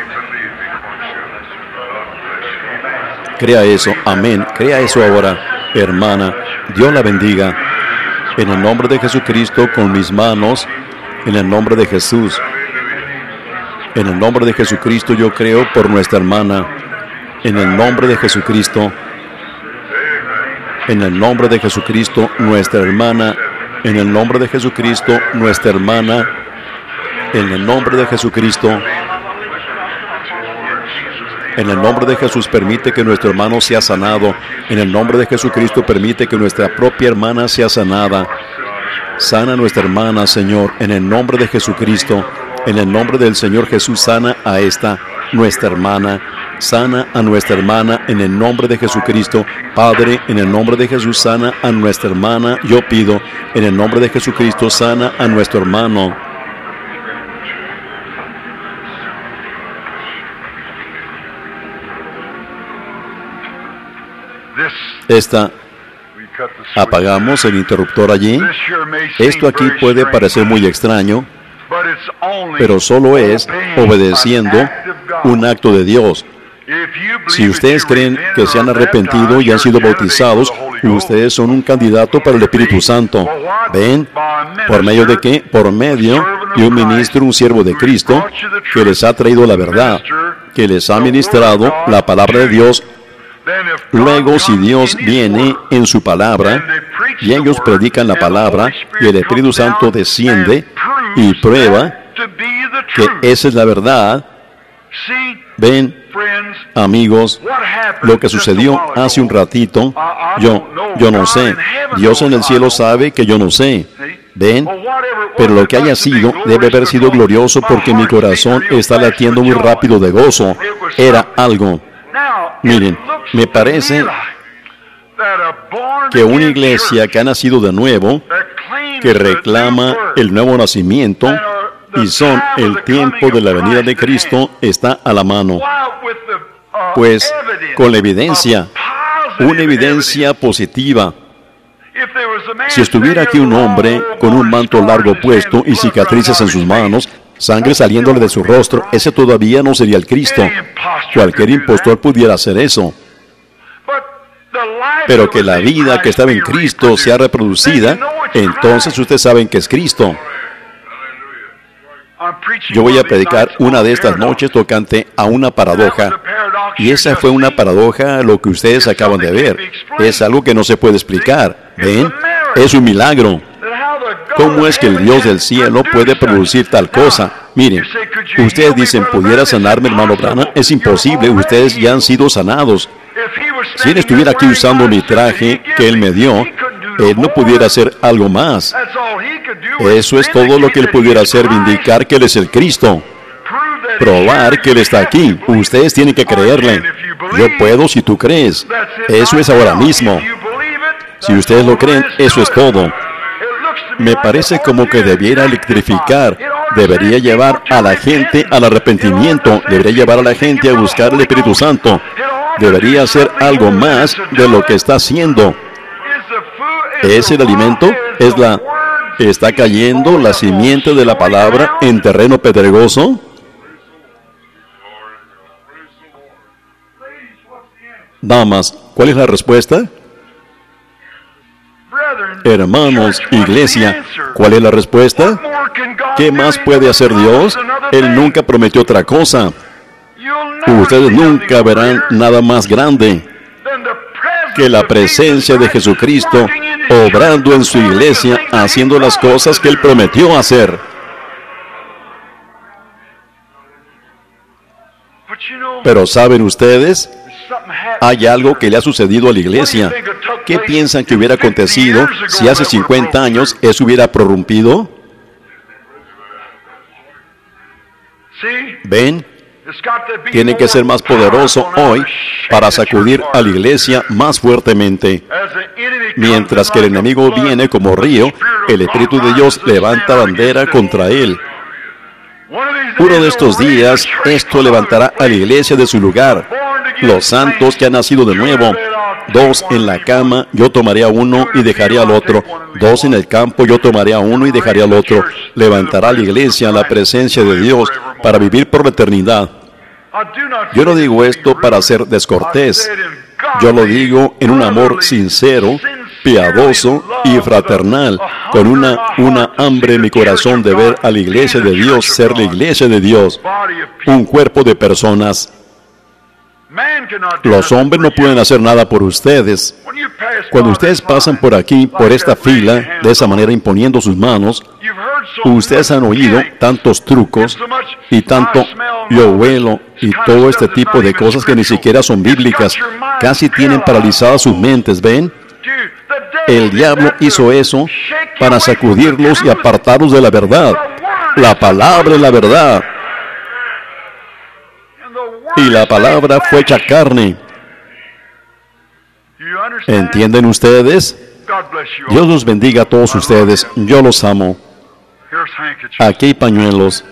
crea eso, amén, crea eso ahora, hermana, Dios la bendiga. En el nombre de Jesucristo, con mis manos, en el nombre de Jesús. En el nombre de Jesucristo, yo creo por nuestra hermana. En el nombre de Jesucristo. En el nombre de Jesucristo, nuestra hermana. En el nombre de Jesucristo, nuestra hermana. En el nombre de Jesucristo. En el nombre de Jesús, permite que nuestro hermano sea sanado. En el nombre de Jesucristo, permite que nuestra propia hermana sea sanada. Sana a nuestra hermana, Señor, en el nombre de Jesucristo. En el nombre del Señor Jesús, sana a esta, nuestra hermana. Sana a nuestra hermana en el nombre de Jesucristo. Padre, en el nombre de Jesús, sana a nuestra hermana. Yo pido, en el nombre de Jesucristo, sana a nuestro hermano. Apagamos el interruptor allí. Esto aquí puede parecer muy extraño, pero solo es obedeciendo un acto de Dios. Si ustedes creen que se han arrepentido y han sido bautizados, ustedes son un candidato para el Espíritu Santo. ¿Ven? ¿Por medio de qué? Por medio de un ministro, un siervo de Cristo, que les ha traído la verdad, que les ha ministrado la palabra de Dios. Luego, si Dios viene en su palabra, y ellos predican la palabra, y el Espíritu Santo desciende y prueba que esa es la verdad. Ven, amigos, lo que sucedió hace un ratito, yo no sé. Dios en el cielo sabe que yo no sé. ¿Ven? Pero lo que haya sido, debe haber sido glorioso porque mi corazón está latiendo muy rápido de gozo. Era algo. Miren, me parece que una iglesia que ha nacido de nuevo, que reclama el nuevo nacimiento, y son el tiempo de la venida de Cristo, está a la mano. Pues con la evidencia, una evidencia positiva. Si estuviera aquí un hombre con un manto largo puesto y cicatrices en sus manos, sangre saliéndole de su rostro, ese todavía no sería el Cristo. Cualquier impostor pudiera hacer eso. Pero que la vida que estaba en Cristo sea reproducida, entonces ustedes saben que es Cristo. Yo voy a predicar una de estas noches tocante a una paradoja. Y esa fue una paradoja lo que ustedes acaban de ver. Es algo que no se puede explicar. ¿Ven? Es un milagro. ¿Cómo es que el Dios del cielo puede producir tal cosa? Miren, ustedes dicen, ¿pudiera sanarme, hermano Branham? Es imposible, ustedes ya han sido sanados. Si Él estuviera aquí usando mi traje que Él me dio, Él no pudiera hacer algo más. Eso es todo lo que Él pudiera hacer, vindicar que Él es el Cristo. Probar que Él está aquí. Ustedes tienen que creerle. Yo puedo si tú crees. Eso es ahora mismo. Si ustedes lo creen, eso es todo. Me parece como que debiera electrificar, debería llevar a la gente al arrepentimiento, debería llevar a la gente a buscar el Espíritu Santo, debería hacer algo más de lo que está haciendo. ¿Es el alimento? ¿Está cayendo la simiente de la palabra en terreno pedregoso? Damas, ¿cuál es la respuesta? Hermanos, iglesia, ¿cuál es la respuesta? ¿Qué más puede hacer Dios? Él nunca prometió otra cosa. Ustedes nunca verán nada más grande que la presencia de Jesucristo obrando en su iglesia, haciendo las cosas que Él prometió hacer. Pero ¿saben ustedes? Hay algo que le ha sucedido a la iglesia. ¿Qué piensan que hubiera acontecido si hace 50 años eso hubiera prorrumpido? ¿Ven? Tiene que ser más poderoso hoy para sacudir a la iglesia más fuertemente. Mientras que el enemigo viene como río, el Espíritu de Dios levanta bandera contra él. Uno de estos días, esto levantará a la iglesia de su lugar. Los santos que han nacido de nuevo. 2 en la cama, yo tomaré a uno y dejaré al otro. 2 en el campo, yo tomaré a uno y dejaré al otro. Levantará a la iglesia en la presencia de Dios para vivir por la eternidad. Yo no digo esto para ser descortés. Yo lo digo en un amor sincero, piadoso y fraternal, con una hambre en mi corazón de ver a la iglesia de Dios ser la iglesia de Dios, un cuerpo de personas. Los hombres no pueden hacer nada por ustedes. Cuando ustedes pasan por aquí, por esta fila, de esa manera imponiendo sus manos, ustedes han oído tantos trucos y tanto yo huelo y todo este tipo de cosas que ni siquiera son bíblicas. Casi tienen paralizadas sus mentes, ¿ven? El diablo hizo eso para sacudirlos y apartarlos de la verdad. La palabra es la verdad. Y la palabra fue hecha carne. ¿Entienden ustedes? Dios los bendiga a todos ustedes. Yo los amo. Aquí hay pañuelos.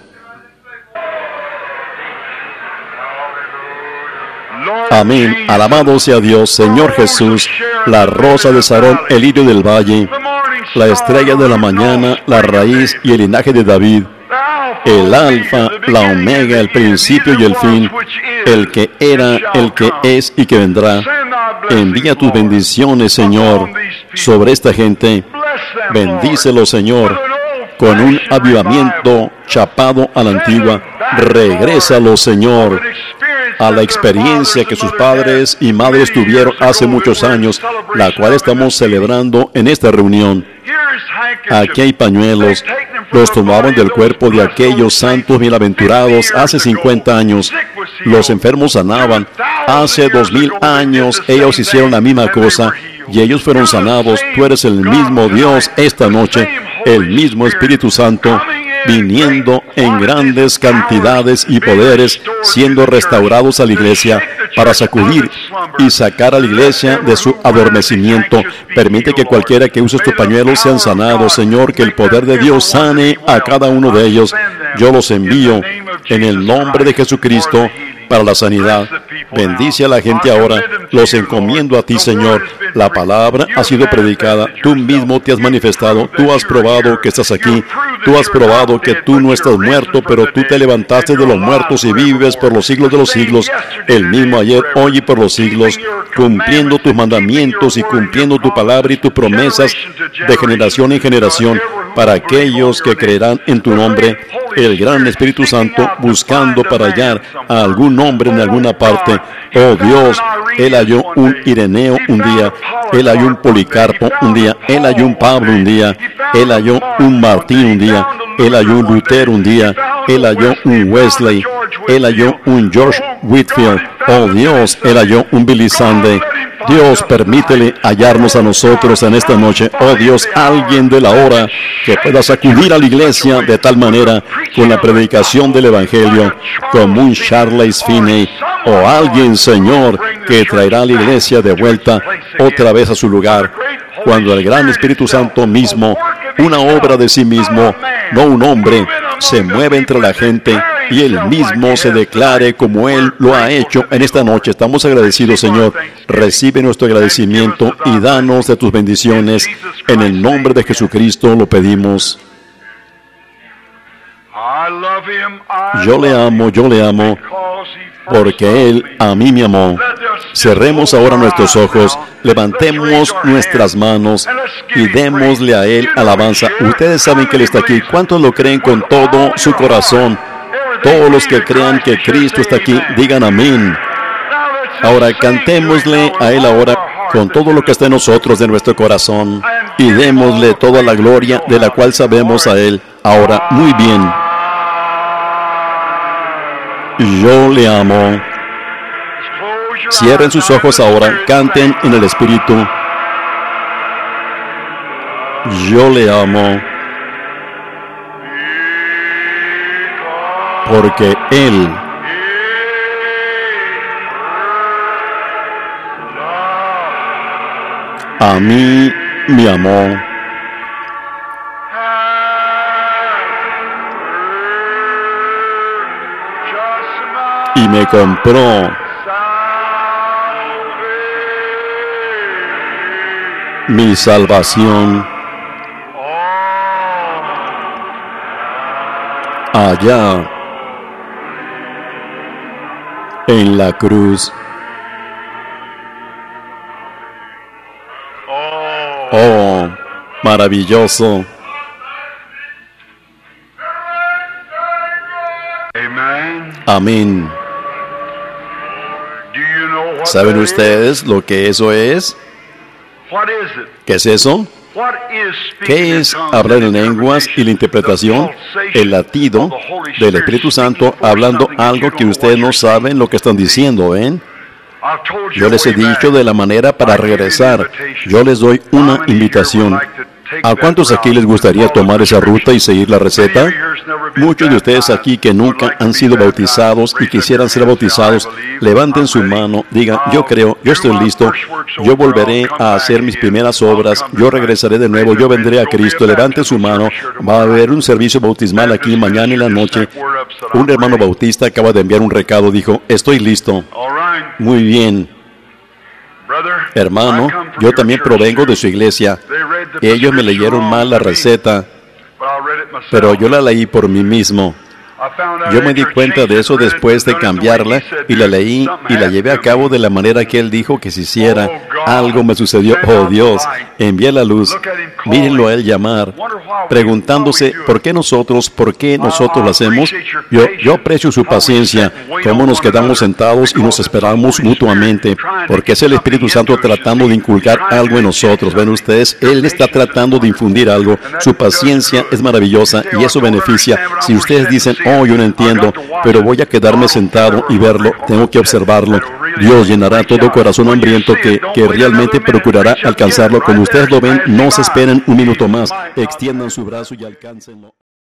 Amén. Alabado sea Dios, Señor Jesús, la rosa de Sarón, el lirio del valle, la estrella de la mañana, la raíz y el linaje de David. el alfa, la omega, el principio y el fin, el que era, el que es y que vendrá. Envía tus bendiciones, Señor, sobre esta gente. Bendícelo, Señor, con un avivamiento chapado a la antigua. Regrésalo, Señor, a la experiencia que sus padres y madres tuvieron hace muchos años, la cual estamos celebrando en esta reunión. Aquí hay pañuelos, los tomaban del cuerpo de aquellos santos bienaventurados hace 50 años. Los enfermos sanaban. Hace 2000 años ellos hicieron la misma cosa y ellos fueron sanados. Tú eres el mismo Dios esta noche, el mismo Espíritu Santo, viniendo en grandes cantidades y poderes, siendo restaurados a la iglesia para sacudir y sacar a la iglesia de su adormecimiento. Permite que cualquiera que use estos pañuelos sean sanados, Señor, que el poder de Dios sane a cada uno de ellos. Yo los envío en el nombre de Jesucristo para la sanidad. Bendice a la gente ahora. Los encomiendo a ti, Señor. La palabra ha sido predicada. Tú mismo te has manifestado. Tú has probado que estás aquí. Tú has probado que tú no estás muerto, pero tú te levantaste de los muertos y vives por los siglos de los siglos. El mismo ayer, hoy y por los siglos, cumpliendo tus mandamientos y cumpliendo tu palabra y tus promesas de generación en generación para aquellos que creerán en tu nombre. El gran Espíritu Santo buscando para hallar a algún hombre en alguna parte. Oh Dios, Él halló un Ireneo un día, Él halló un Policarpo un día, Él halló un Pablo un día, Él halló un Martín un día, Él halló un Lutero un día, Él halló un Wesley, Él halló un George Whitefield. Oh Dios, Él halló un Billy Sunday. Dios, permítele hallarnos a nosotros en esta noche. Oh Dios, alguien de la hora que pueda sacudir a la iglesia de tal manera con la predicación del Evangelio, como un Charles Finney, o alguien, Señor, que traerá a la iglesia de vuelta otra vez a su lugar, cuando el gran Espíritu Santo mismo, una obra de sí mismo, no un hombre, se mueve entre la gente y Él mismo se declare como Él lo ha hecho en esta noche. Estamos agradecidos, Señor. Recibe nuestro agradecimiento y danos de tus bendiciones. En el nombre de Jesucristo lo pedimos. Yo le amo, porque Él a mí me amó. Cerremos ahora nuestros ojos, levantemos nuestras manos y démosle a Él alabanza. Ustedes saben que Él está aquí. ¿Cuántos lo creen con todo su corazón? Todos los que crean que Cristo está aquí, digan amén. Ahora cantémosle a Él ahora con todo lo que está en nosotros de nuestro corazón y démosle toda la gloria de la cual sabemos a Él. Ahora, muy bien. Yo le amo. Cierren sus ojos ahora, canten en el Espíritu. Yo le amo. Porque Él a mí me amó. Y me compró mi salvación allá en la cruz. Oh, maravilloso. Amén. ¿Saben ustedes lo que eso es? ¿Qué es eso? ¿Qué es hablar en lenguas y la interpretación? El latido del Espíritu Santo hablando algo que ustedes no saben lo que están diciendo, ¿ven? Yo les he dicho de la manera para regresar. Yo les doy una invitación. ¿A cuántos aquí les gustaría tomar esa ruta y seguir la receta? Muchos de ustedes aquí que nunca han sido bautizados y quisieran ser bautizados, levanten su mano, digan, yo creo, yo estoy listo, yo volveré a hacer mis primeras obras, yo regresaré de nuevo, yo vendré a Cristo. Levanten su mano, va a haber un servicio bautismal aquí mañana en la noche. Un hermano bautista acaba de enviar un recado, dijo, estoy listo. Muy bien. Hermano, yo también provengo de su iglesia. Ellos me leyeron mal la receta, pero yo la leí por mí mismo. Yo me di cuenta de eso después de cambiarla y la leí y la llevé a cabo de la manera que él dijo que se hiciera. Algo me sucedió. Oh Dios, envié la luz. Mírenlo a él llamar, preguntándose por qué nosotros lo hacemos. Yo aprecio su paciencia, cómo nos quedamos sentados y nos esperamos mutuamente, porque es el Espíritu Santo tratando de inculcar algo en nosotros. Ven ustedes, Él está tratando de infundir algo. Su paciencia es maravillosa y eso beneficia. Si ustedes dicen, oh, yo no entiendo, pero voy a quedarme sentado y verlo, tengo que observarlo. Dios llenará todo corazón hambriento que realmente procurará alcanzarlo. Como ustedes lo ven, no se esperen un minuto más. Extiendan su brazo y alcáncenlo.